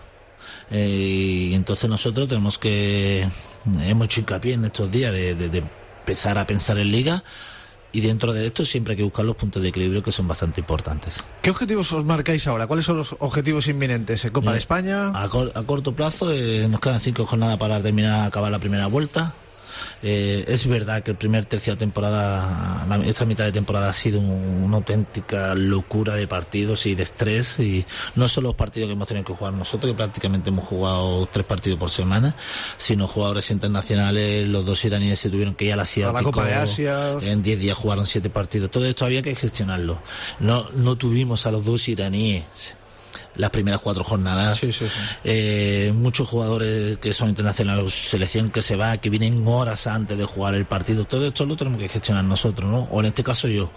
Y entonces nosotros hemos hecho hincapié en estos días de empezar a pensar en liga. Y dentro de esto siempre hay que buscar los puntos de equilibrio, que son bastante importantes. ¿Qué objetivos os marcáis ahora? ¿Cuáles son los objetivos inminentes? ¿Copa de España? A corto plazo nos quedan 5 jornadas para acabar la primera vuelta. Es verdad que el primer tercio de temporada, esta mitad de temporada ha sido una auténtica locura de partidos y de estrés, y no solo los partidos que hemos tenido que jugar nosotros, que prácticamente hemos jugado 3 partidos por semana, sino jugadores internacionales. Los 2 iraníes se tuvieron que ir al Asiático, a la Copa de Asia. En 10 días jugaron 7 partidos. Todo esto había que gestionarlo. No tuvimos a los 2 iraníes las primeras 4 jornadas. Sí. Muchos jugadores que son internacionales, selección que se va, que vienen horas antes de jugar el partido. Todo esto lo tenemos que gestionar nosotros, ¿no? O en este caso yo.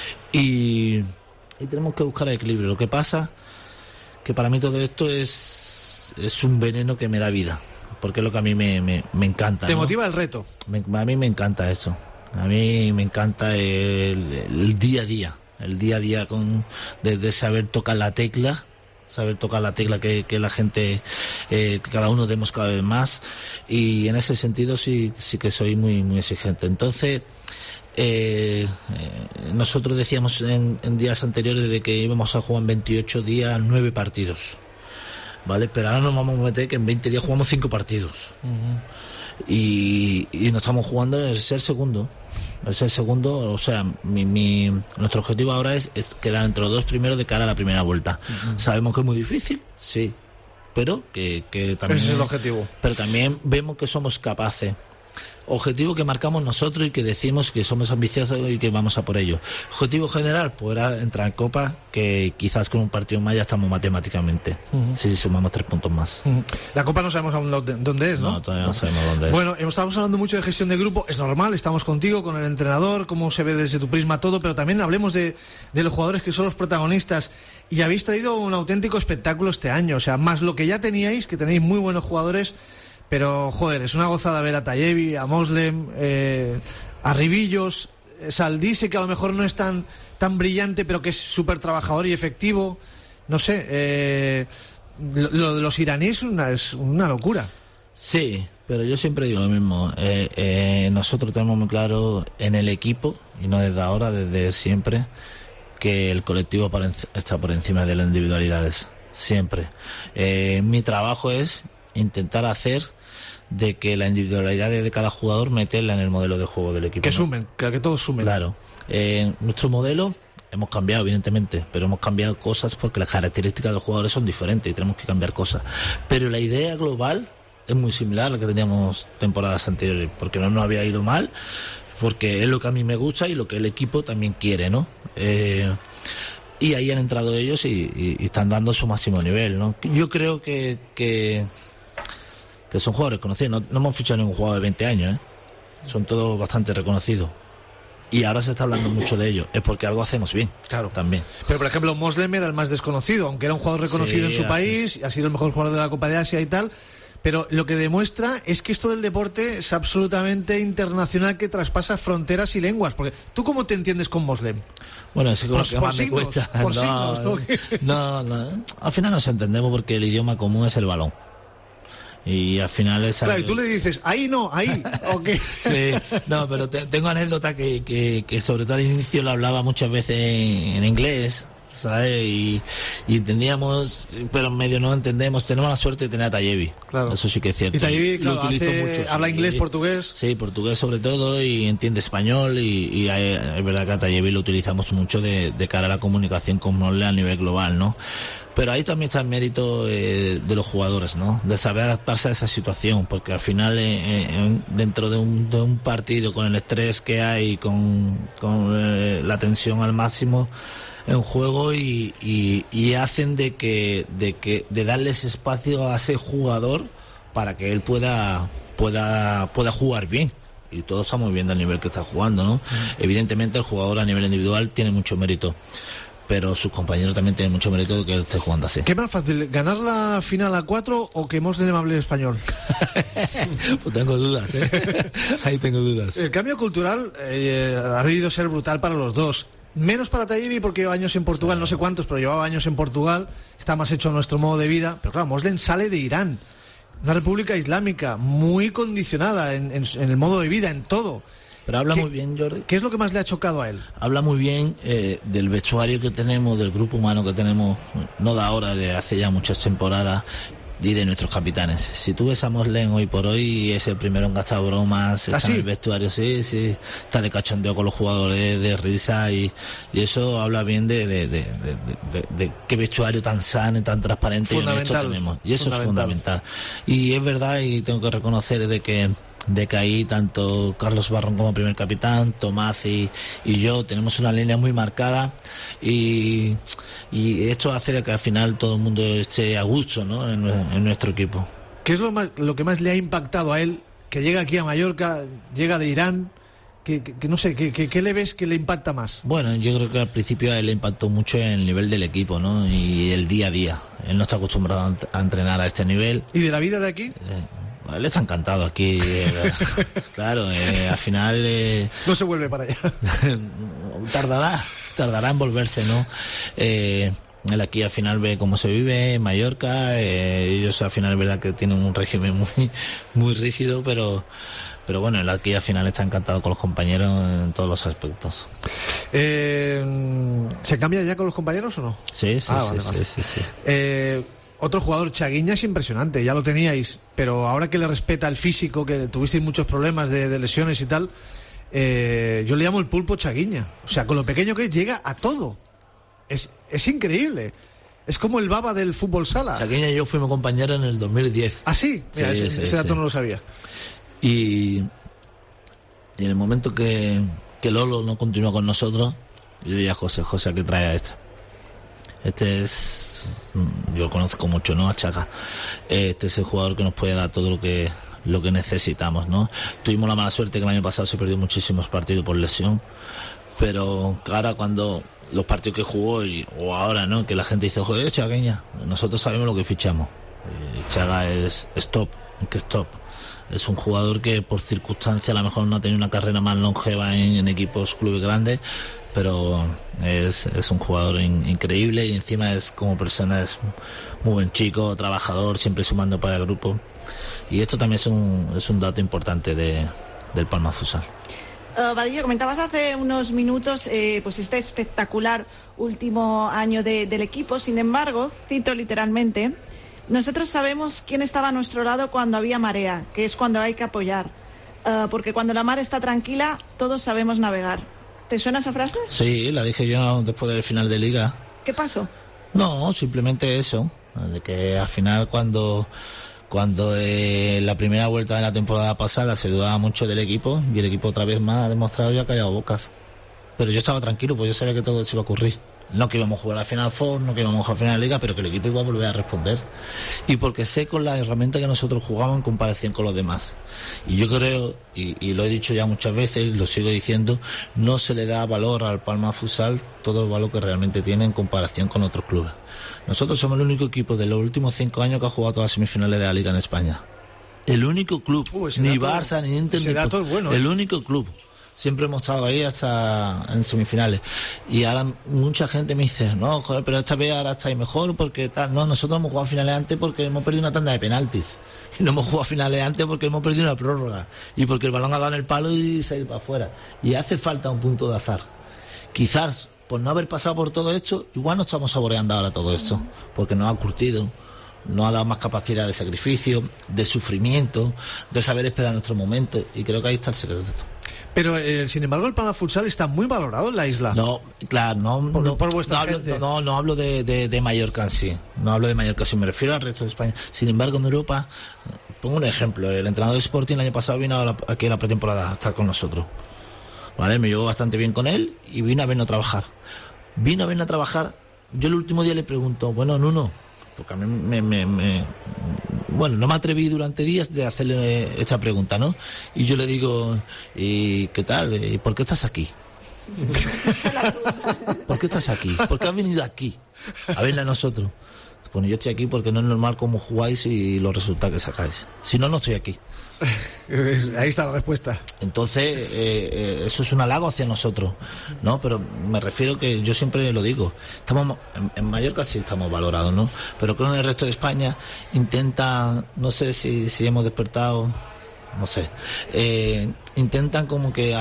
Y tenemos que buscar el equilibrio. Lo que pasa que para mí todo esto es un veneno que me da vida, porque es lo que a mí me encanta. ¿Te ¿no? motiva el reto? A mí me encanta eso. A mí me encanta el día a día. El día a día de saber tocar la tecla. Que la gente, que cada uno demos cada vez más, y en ese sentido sí que soy muy exigente. Entonces nosotros decíamos en días anteriores de que íbamos a jugar en 28 días 9 partidos, ¿vale? Pero ahora nos vamos a meter que en 20 días jugamos 5 partidos. Y nos estamos jugando el ser segundo. O sea, nuestro objetivo ahora es quedar entre los 2 primeros de cara a la primera vuelta. Sabemos que es muy difícil, sí, pero que también ese es el objetivo. Pero también vemos que somos capaces. Objetivo que marcamos nosotros y que decimos que somos ambiciosos y que vamos a por ello. Objetivo general, poder entrar en Copa, que quizás con un partido más ya estamos matemáticamente, si sumamos 3 puntos más. La Copa no sabemos aún dónde es, ¿no? No, todavía no sabemos dónde es. Bueno, estamos hablando mucho de gestión de grupo, es normal, estamos contigo, con el entrenador, cómo se ve desde tu prisma todo, pero también hablemos de los jugadores que son los protagonistas. Y habéis traído un auténtico espectáculo este año, o sea, más lo que ya teníais, que tenéis muy buenos jugadores. Pero, joder, es una gozada ver a Tayevi, a Moslem, a Ribillos, Saldise, que a lo mejor no es tan brillante, pero que es súper trabajador y efectivo. No sé, lo de los iraníes es una locura. Sí, pero yo siempre digo lo mismo. Nosotros tenemos muy claro en el equipo, y no desde ahora, desde siempre, que el colectivo está por encima de las individualidades. Siempre. Mi trabajo es intentar hacer de que la individualidad de cada jugador meterla en el modelo de juego del equipo. Que ¿no? sumen, que todos sumen. Claro. Nuestro modelo Hemos cambiado, evidentemente, pero hemos cambiado cosas porque las características de los jugadores son diferentes y tenemos que cambiar cosas. Pero la idea global es muy similar a la que teníamos temporadas anteriores, porque no nos había ido mal, porque es lo que a mí me gusta y lo que el equipo también quiere, ¿no? Y ahí han entrado ellos y están dando su máximo nivel, ¿no? Yo creo que son jugadores conocidos. No hemos fichado ningún jugador de 20 años, ¿eh? Son todos bastante reconocidos. Y ahora se está hablando mucho de ello. Es porque algo hacemos bien. Claro. También. Pero, por ejemplo, Moslem era el más desconocido, aunque era un jugador reconocido en su país, ha sido el mejor jugador de la Copa de Asia y tal. Pero lo que demuestra es que esto del deporte es absolutamente internacional, que traspasa fronteras y lenguas. Porque, ¿tú cómo te entiendes con Moslem? Bueno, es lo que más me cuesta. No. Al final nos entendemos porque el idioma común es el balón. Y al final es... Claro, y tú le dices, ahí no, ahí, ¿o qué? Sí, no, pero tengo anécdota que sobre todo al inicio lo hablaba muchas veces en inglés, ¿sabes? Y entendíamos, pero medio no entendemos. Tenemos la suerte de tener a Tayevi. Claro. Eso sí que es cierto. Y Tayevi, claro, lo utilizo mucho. Habla inglés, portugués. Sí, portugués sobre todo, y entiende español. Y es verdad que a Tayevi lo utilizamos mucho de cara a la comunicación con Moslem a nivel global, ¿no? Pero ahí también está el mérito de los jugadores, ¿no? De saber adaptarse a esa situación, porque al final dentro de un partido con el estrés que hay, con la tensión al máximo en juego y hacen de darles espacio a ese jugador para que él pueda jugar bien. Y todos estamos viendo el nivel que está jugando, ¿no? Evidentemente el jugador a nivel individual tiene mucho mérito, pero sus compañeros también tienen mucho mérito de que él esté jugando así. ¿Qué es más fácil, ganar la final a 4 o que Moslem hable español? Pues tengo dudas, ¿eh? Ahí tengo dudas. El cambio cultural ha debido ser brutal para los dos. Menos para Tayevi porque lleva años en Portugal, no sé cuántos, pero llevaba años en Portugal, está más hecho a nuestro modo de vida. Pero claro, Moslem sale de Irán, una república islámica muy condicionada en el modo de vida, en todo. Pero habla muy bien, Jordi. ¿Qué es lo que más le ha chocado a él? Habla muy bien del vestuario que tenemos, del grupo humano que tenemos, no de ahora, de hace ya muchas temporadas, y de nuestros capitanes. Si tú ves a Moslem hoy por hoy, es el primero en gastar bromas, está en el vestuario, sí, está de cachondeo con los jugadores, de risa, y eso habla bien de qué vestuario tan sano y tan transparente y honesto tenemos. Y eso es fundamental. Y es verdad, y tengo que reconocer de que ahí tanto Carlos Barrón como primer capitán, Tomás y yo tenemos una línea muy marcada, y esto hace de que al final todo el mundo esté a gusto, ¿no? en nuestro equipo. ¿Qué es lo que más le ha impactado a él? Que llega aquí a Mallorca, llega de Irán, que no sé, ¿qué le ves que le impacta más? Bueno, yo creo que al principio a él le impactó mucho en el nivel del equipo, ¿no? Y el día a día. Él no está acostumbrado a entrenar a este nivel. ¿Y de la vida de aquí? Él está encantado aquí, claro, al final... no se vuelve para allá. tardará en volverse, ¿no? Él aquí al final ve cómo se vive en Mallorca, ellos al final es verdad que tienen un régimen muy, muy rígido, pero bueno, él aquí al final está encantado con los compañeros en todos los aspectos. ¿Se cambia ya con los compañeros o no? Sí. Otro jugador, Chaguiña, es impresionante, ya lo teníais, pero ahora que le respeta el físico, que tuvisteis muchos problemas de lesiones y tal, yo le llamo el pulpo Chaguiña. O sea, con lo pequeño que es, llega a todo. Es increíble. Es como el Baba del fútbol sala. Chaguiña y yo fuimos compañeros en el 2010. ¿Ah, sí? Mira, ese dato no lo sabía. Y en el momento que Lolo no continúa con nosotros, yo dije a José, ¿a qué trae a este? Este es... Yo lo conozco mucho, ¿no? A Chaga. Este es el jugador que nos puede dar todo lo que necesitamos, ¿no? Tuvimos la mala suerte que el año pasado se perdió muchísimos partidos por lesión, pero ahora cuando los partidos que jugó o ahora, ¿no? Que la gente dice, joder, Chagueña, nosotros sabemos lo que fichamos. Chaga es stop. Es un jugador que por circunstancias a lo mejor no ha tenido una carrera más longeva en equipos, clubes grandes, pero es un jugador increíble, y encima es como persona, es muy buen chico, trabajador, siempre sumando para el grupo, y esto también es un dato importante del Palma Futsal. Vadillo, comentabas hace unos minutos pues este espectacular último año del equipo. Sin embargo, cito literalmente, nosotros sabemos quién estaba a nuestro lado cuando había marea, que es cuando hay que apoyar, porque cuando la mar está tranquila todos sabemos navegar. ¿Te suena esa frase? Sí, la dije yo después del final de Liga. ¿Qué pasó? No, simplemente eso, de que al final cuando la primera vuelta de la temporada pasada se dudaba mucho del equipo y el equipo otra vez más ha demostrado ya callado bocas. Pero yo estaba tranquilo, pues yo sabía que todo eso iba a ocurrir. No que íbamos a jugar a la Final Four, no que íbamos a jugar a la Final Liga, pero que el equipo iba a volver a responder. Y porque sé con la herramienta que nosotros jugamos en comparación con los demás. Y yo creo, y lo he dicho ya muchas veces, y lo sigo diciendo, no se le da valor al Palma Futsal todo el valor que realmente tiene en comparación con otros clubes. Nosotros somos el único equipo de los últimos 5 años que ha jugado todas las semifinales de la Liga en España. El único club, ni Barça, ni Inter, ni dato es bueno, el único club. Siempre hemos estado ahí hasta en semifinales. Y ahora mucha gente me dice, no, joder, pero esta vez ahora estáis mejor porque tal. No, nosotros hemos jugado finales antes porque hemos perdido una tanda de penaltis. Y no hemos jugado finales antes porque hemos perdido una prórroga. Y porque el balón ha dado en el palo y se ha ido para afuera. Y hace falta un punto de azar. Quizás, por no haber pasado por todo esto, igual no estamos saboreando ahora todo esto. Porque nos ha curtido, nos ha dado más capacidad de sacrificio, de sufrimiento, de saber esperar nuestro momento. Y creo que ahí está el secreto. Pero, sin embargo, el Palma Futsal está muy valorado en la isla. No, claro, por vuestra gente. No hablo de Mallorca en sí. No hablo de Mallorca, sí, me refiero al resto de España. Sin embargo, en Europa, pongo un ejemplo. El entrenador de Sporting el año pasado vino aquí a la pretemporada a estar con nosotros. ¿Vale? Me llevó bastante bien con él y vino a vernos a trabajar. Yo el último día le pregunto, bueno, Nuno, porque a mí bueno, no me atreví durante días de hacerle esta pregunta, ¿no? Y yo le digo, ¿y qué tal? ¿Y por qué estás aquí? ¿Por qué estás aquí? ¿Por qué has venido aquí a verle a nosotros? Bueno, yo estoy aquí porque no es normal cómo jugáis y los resultados que sacáis. Si no, no estoy aquí. Ahí está la respuesta. Entonces, eso es un halago hacia nosotros, ¿no? Pero me refiero que yo siempre lo digo. Estamos en Mallorca sí estamos valorados, ¿no? Pero creo que en el resto de España intenta, no sé si hemos despertado, no sé, intentan como que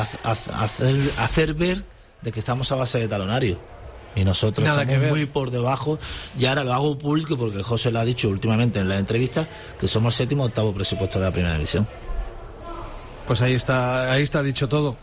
hacer ver de que estamos a base de talonario. Y nosotros estamos muy por debajo. Y ahora lo hago público porque José lo ha dicho últimamente en la entrevista, que somos el 7º o 8º presupuesto de la primera división. Pues ahí está dicho todo.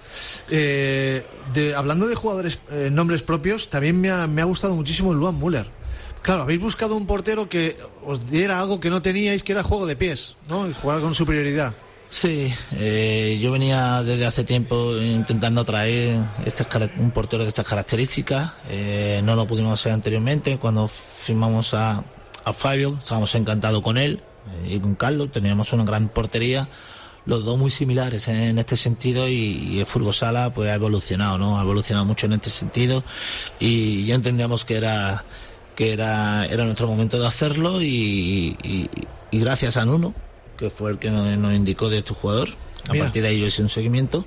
Hablando de jugadores, nombres propios, también me ha gustado muchísimo el Luan Müller. Claro, habéis buscado un portero que os diera algo que no teníais, que era juego de pies, ¿no? Y jugar con superioridad. Sí, yo venía desde hace tiempo intentando traer un portero de estas características. No lo pudimos hacer anteriormente. Cuando firmamos a Fabio, estábamos encantados con él y con Carlos. Teníamos una gran portería, los dos muy similares en este sentido, y el fútbol sala pues ha evolucionado, ¿no? Ha evolucionado mucho en este sentido y ya entendíamos que era nuestro momento de hacerlo y gracias a Nuno, que fue el que nos indicó de este jugador. A partir de ahí yo hice un seguimiento.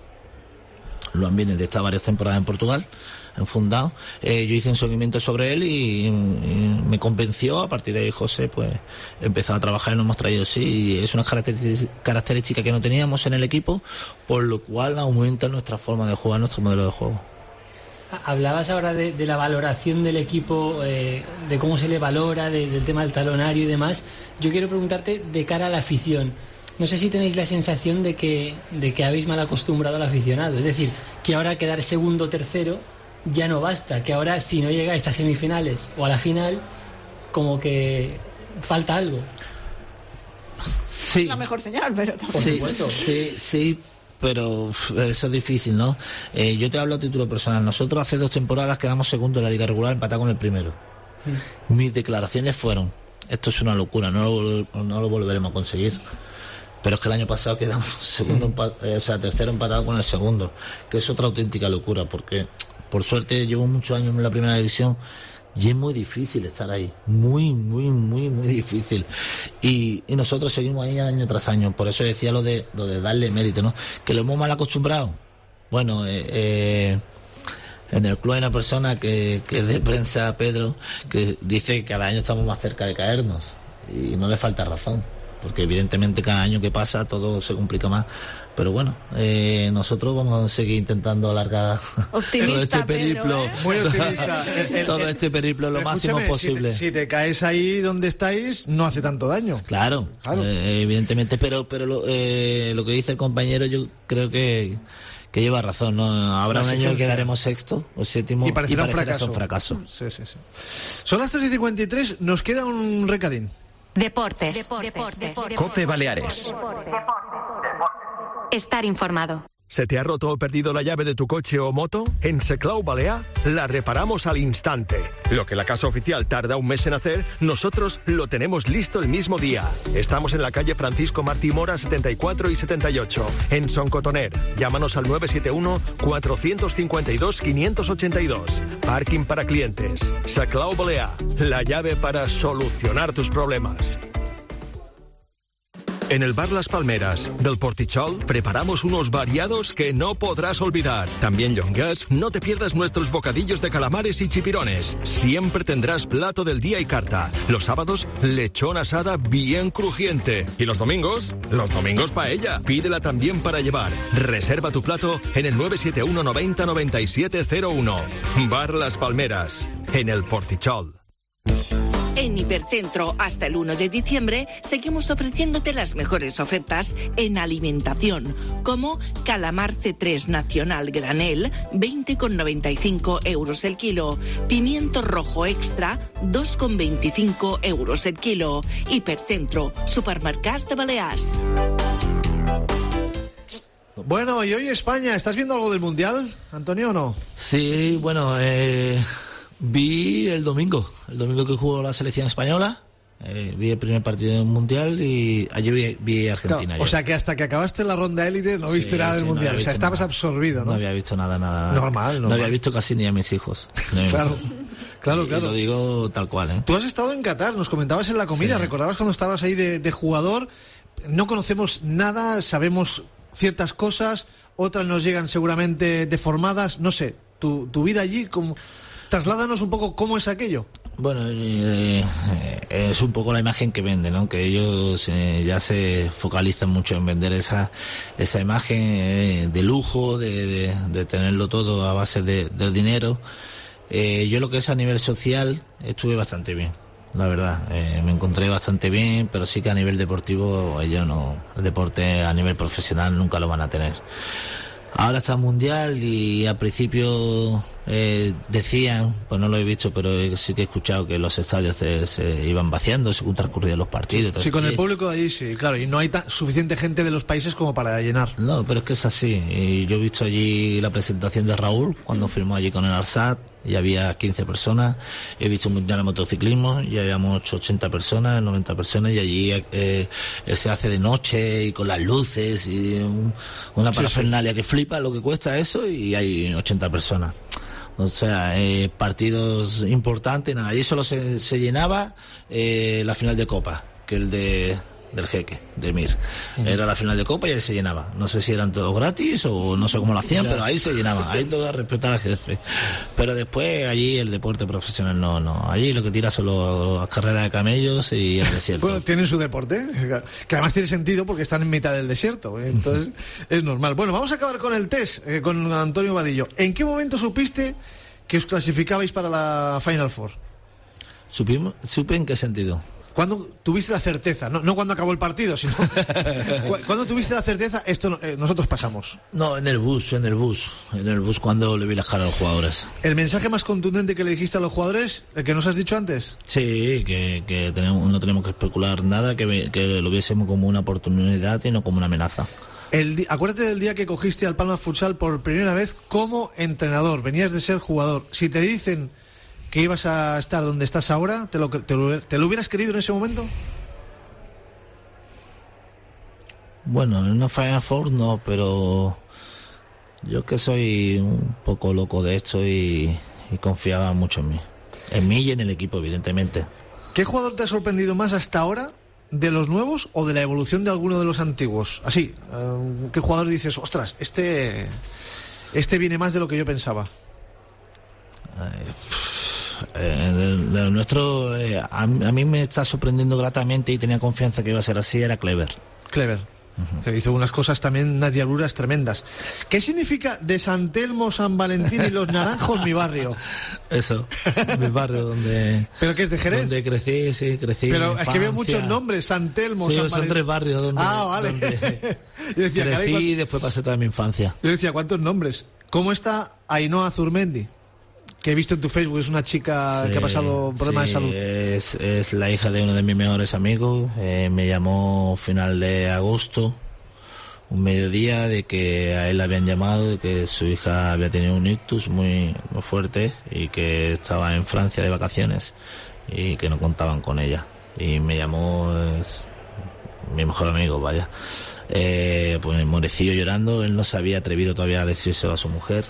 Luan viene de estas varias temporadas en Portugal, en Fundao. Yo hice un seguimiento sobre él y me convenció. A partir de ahí José pues empezó a trabajar y nos hemos traído, sí, y es una característica que no teníamos en el equipo, por lo cual aumenta nuestra forma de jugar, nuestro modelo de juego. Hablabas ahora de la valoración del equipo, de cómo se le valora, del tema del talonario y demás. Yo quiero preguntarte de cara a la afición. No sé si tenéis la sensación de que habéis mal acostumbrado al aficionado. Es decir, que ahora quedar segundo o tercero ya no basta. Que ahora si no llegáis a semifinales o a la final, como que falta algo. Sí. Es la mejor señal, pero tampoco. Sí. Pero eso es difícil, ¿no? Yo te hablo a título personal. Nosotros hace 2 temporadas quedamos segundo en la Liga Regular, empatados con el primero. Mis declaraciones fueron: esto es una locura, no lo volveremos a conseguir. Pero es que el año pasado quedamos tercero empatado con el segundo, que es otra auténtica locura, porque por suerte llevo muchos años en la primera división y es muy difícil estar ahí, muy difícil, y nosotros seguimos ahí año tras año. Por eso decía lo de darle mérito, ¿no? Que lo hemos mal acostumbrado. Bueno, en el club hay una persona que es de prensa, Pedro, que dice que cada año estamos más cerca de caernos, y no le falta razón. porque evidentemente cada año que pasa todo se complica más, pero bueno, nosotros vamos a seguir intentando alargar todo este periplo, Pedro, Muy optimista. todo este periplo lo máximo posible. Si te caes ahí donde estáis, no hace tanto daño. Claro. Evidentemente, pero lo que dice el compañero, yo creo que lleva razón, ¿no? Habrá un año que quedaremos sexto o séptimo y parecerá un fracaso. Sí. Son las 3:53, nos queda un recadín. Deportes. Cope Baleares. Estar informado. ¿Se te ha roto o perdido la llave de tu coche o moto? En Seclau Balear la reparamos al instante. Lo que la casa oficial tarda un mes en hacer, nosotros lo tenemos listo el mismo día. Estamos en la calle Francisco Martí Mora 74 y 78, en Son Cotoner. Llámanos al 971-452-582. Parking para clientes. Seclau Balear, la llave para solucionar tus problemas. En el bar Las Palmeras del Portichol preparamos unos variados que no podrás olvidar. También llonguets, no te pierdas nuestros bocadillos de calamares y chipirones. Siempre tendrás plato del día y carta. Los sábados, lechón asada bien crujiente. Y los domingos paella. Pídela también para llevar. Reserva tu plato en el 971 90 9701. Bar Las Palmeras, en el Portichol. En Hipercentro, hasta el 1 de diciembre, seguimos ofreciéndote las mejores ofertas en alimentación, como calamar C3 nacional granel, 20,95 euros el kilo, pimiento rojo extra, 2,25 euros el kilo. Hipercentro, supermercats de Balears. Bueno, y hoy España, ¿estás viendo algo del Mundial, Antonio, o no? Sí, bueno, vi el domingo que jugó la selección española, vi el primer partido del Mundial y allí vi Argentina. Claro, o sea que hasta que acabaste la ronda élite no viste nada del Mundial, o sea, estabas absorbido, ¿no? No había visto nada. Normal. No había visto casi ni a mis hijos. Claro. Y lo digo tal cual, ¿eh? Tú has estado en Qatar, nos comentabas en la comida, recordabas cuando estabas ahí de jugador, no conocemos nada, sabemos ciertas cosas, otras nos llegan seguramente deformadas, no sé, tu vida allí, como... Trasládanos un poco cómo es aquello. Bueno, es un poco la imagen que venden, ¿no? Que ellos ya se focalizan mucho en vender esa imagen de lujo, de tenerlo todo a base del dinero. Yo lo que es a nivel social estuve bastante bien, la verdad. Me encontré bastante bien, pero sí que a nivel deportivo ellos no, el deporte a nivel profesional nunca lo van a tener. Ahora está el Mundial y al principio decían, pues no lo he visto, pero sí que he escuchado que los estadios se iban vaciando según transcurrían los partidos. Sí, con el público de allí sí, claro, y no hay suficiente gente de los países como para llenar. No, pero es que es así. Y yo he visto allí la presentación de Raúl cuando firmó allí con el Arsat y había 15 personas. He visto un Mundial de motociclismo y habíamos 80 personas, 90 personas y allí se hace de noche y con las luces y una parafernalia que flipa lo que cuesta eso y hay 80 personas. O sea, partidos importantes, nada. Allí solo se llenaba la final de Copa, que el del Jeque, de Emir. Era la final de Copa y ahí se llenaba. No sé si eran todos gratis o no sé cómo lo hacían, pero ahí se llenaba. Ahí todo a respetar al jefe. Pero después allí el deporte profesional no. Allí lo que tira son las carreras de camellos y el desierto. Bueno, tienen su deporte, que además tiene sentido porque están en mitad del desierto. Entonces es normal. Bueno, vamos a acabar con el test, con Antonio Vadillo. ¿En qué momento supiste que os clasificabais para la Final Four? ¿Supe en qué sentido? ¿Cuándo tuviste la certeza? No cuando acabó el partido, sino... ¿Cuándo tuviste la certeza? Nosotros pasamos. No, en el bus cuando le vi las caras a los jugadores. ¿El mensaje más contundente que le dijiste a los jugadores, el que nos has dicho antes? Sí, que no tenemos que especular nada, que lo viésemos como una oportunidad y no como una amenaza. Acuérdate del día que cogiste al Palma Futsal por primera vez como entrenador, venías de ser jugador. Si te dicen que ibas a estar donde estás ahora, ¿te lo hubieras querido en ese momento? Bueno, en una Final Four no, pero yo que soy un poco loco de esto y confiaba mucho en mí. En mí y en el equipo, evidentemente. ¿Qué jugador te ha sorprendido más hasta ahora, de los nuevos o de la evolución de alguno de los antiguos? Así, ¿qué jugador dices, ostras, este viene más de lo que yo pensaba? De lo nuestro, a mí me está sorprendiendo gratamente y tenía confianza que iba a ser así, era Clever. Que hizo unas cosas también, unas diabluras tremendas. ¿Qué significa de San Telmo, San Valentín y los Naranjos, mi barrio? Eso, mi barrio donde... ¿Pero qué es de Jerez? Donde crecí, sí, crecí. Pero es que veo muchos nombres, San Telmo, sí, San Valentín. Son 3 barrios donde... vale. Donde Yo decía, crecí y después pasé toda mi infancia. Yo decía, ¿cuántos nombres? ¿Cómo está Ainhoa Zurmendi? Que he visto en tu Facebook, es una chica que ha pasado problemas de salud. Es la hija de uno de mis mejores amigos. Me llamó final de agosto, un mediodía, de que a él le habían llamado, de que su hija había tenido un ictus muy fuerte y que estaba en Francia de vacaciones y que no contaban con ella. Y me llamó, es mi mejor amigo, vaya. Pues morecillo llorando, él no se había atrevido todavía a decírselo a su mujer.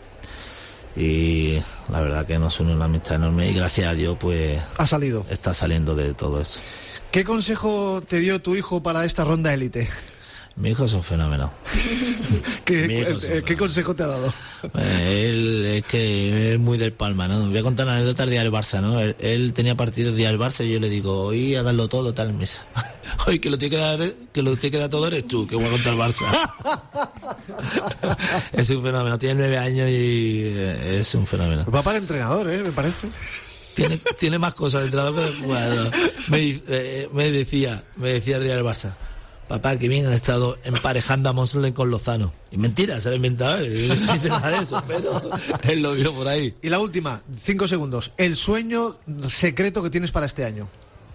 Y la verdad que nos une una amistad enorme y gracias a Dios pues ha salido. Está saliendo de todo eso. ¿Qué consejo te dio tu hijo para esta ronda élite? Mi hijo es un fenómeno. ¿Qué consejo te ha dado? Él es que es muy del Palma, ¿no? Voy a contar una anécdota del día del Barça, ¿no? Él tenía partidos día del Barça y yo le digo, hoy a darlo todo, tal misa. Hoy que lo tiene que dar todo eres tú, que voy a contar el Barça. Es un fenómeno, tiene 9 años y es un fenómeno. Va para entrenador, me parece. Tiene más cosas de entrenador que de jugador. Me decía el día del Barça, papá, que bien ha estado emparejando a Mosley con Lozano. Y mentira, se lo ha inventado él. No dice nada de eso, pero él lo vio por ahí. Y la última, 5 segundos. El sueño secreto que tienes para este año.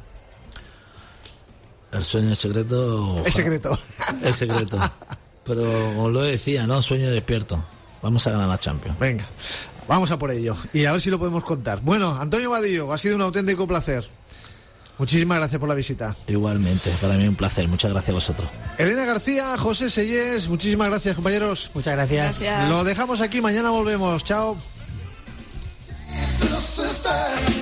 El sueño secreto... Es secreto. Es secreto. Pero como lo decía, ¿no? Sueño despierto. Vamos a ganar la Champions. Venga, vamos a por ello. Y a ver si lo podemos contar. Bueno, Antonio Vadillo, ha sido un auténtico placer. Muchísimas gracias por la visita. Igualmente, para mí un placer. Muchas gracias a vosotros. Elena García, José Sellés, muchísimas gracias, compañeros. Muchas gracias. Lo dejamos aquí, mañana volvemos. Chao.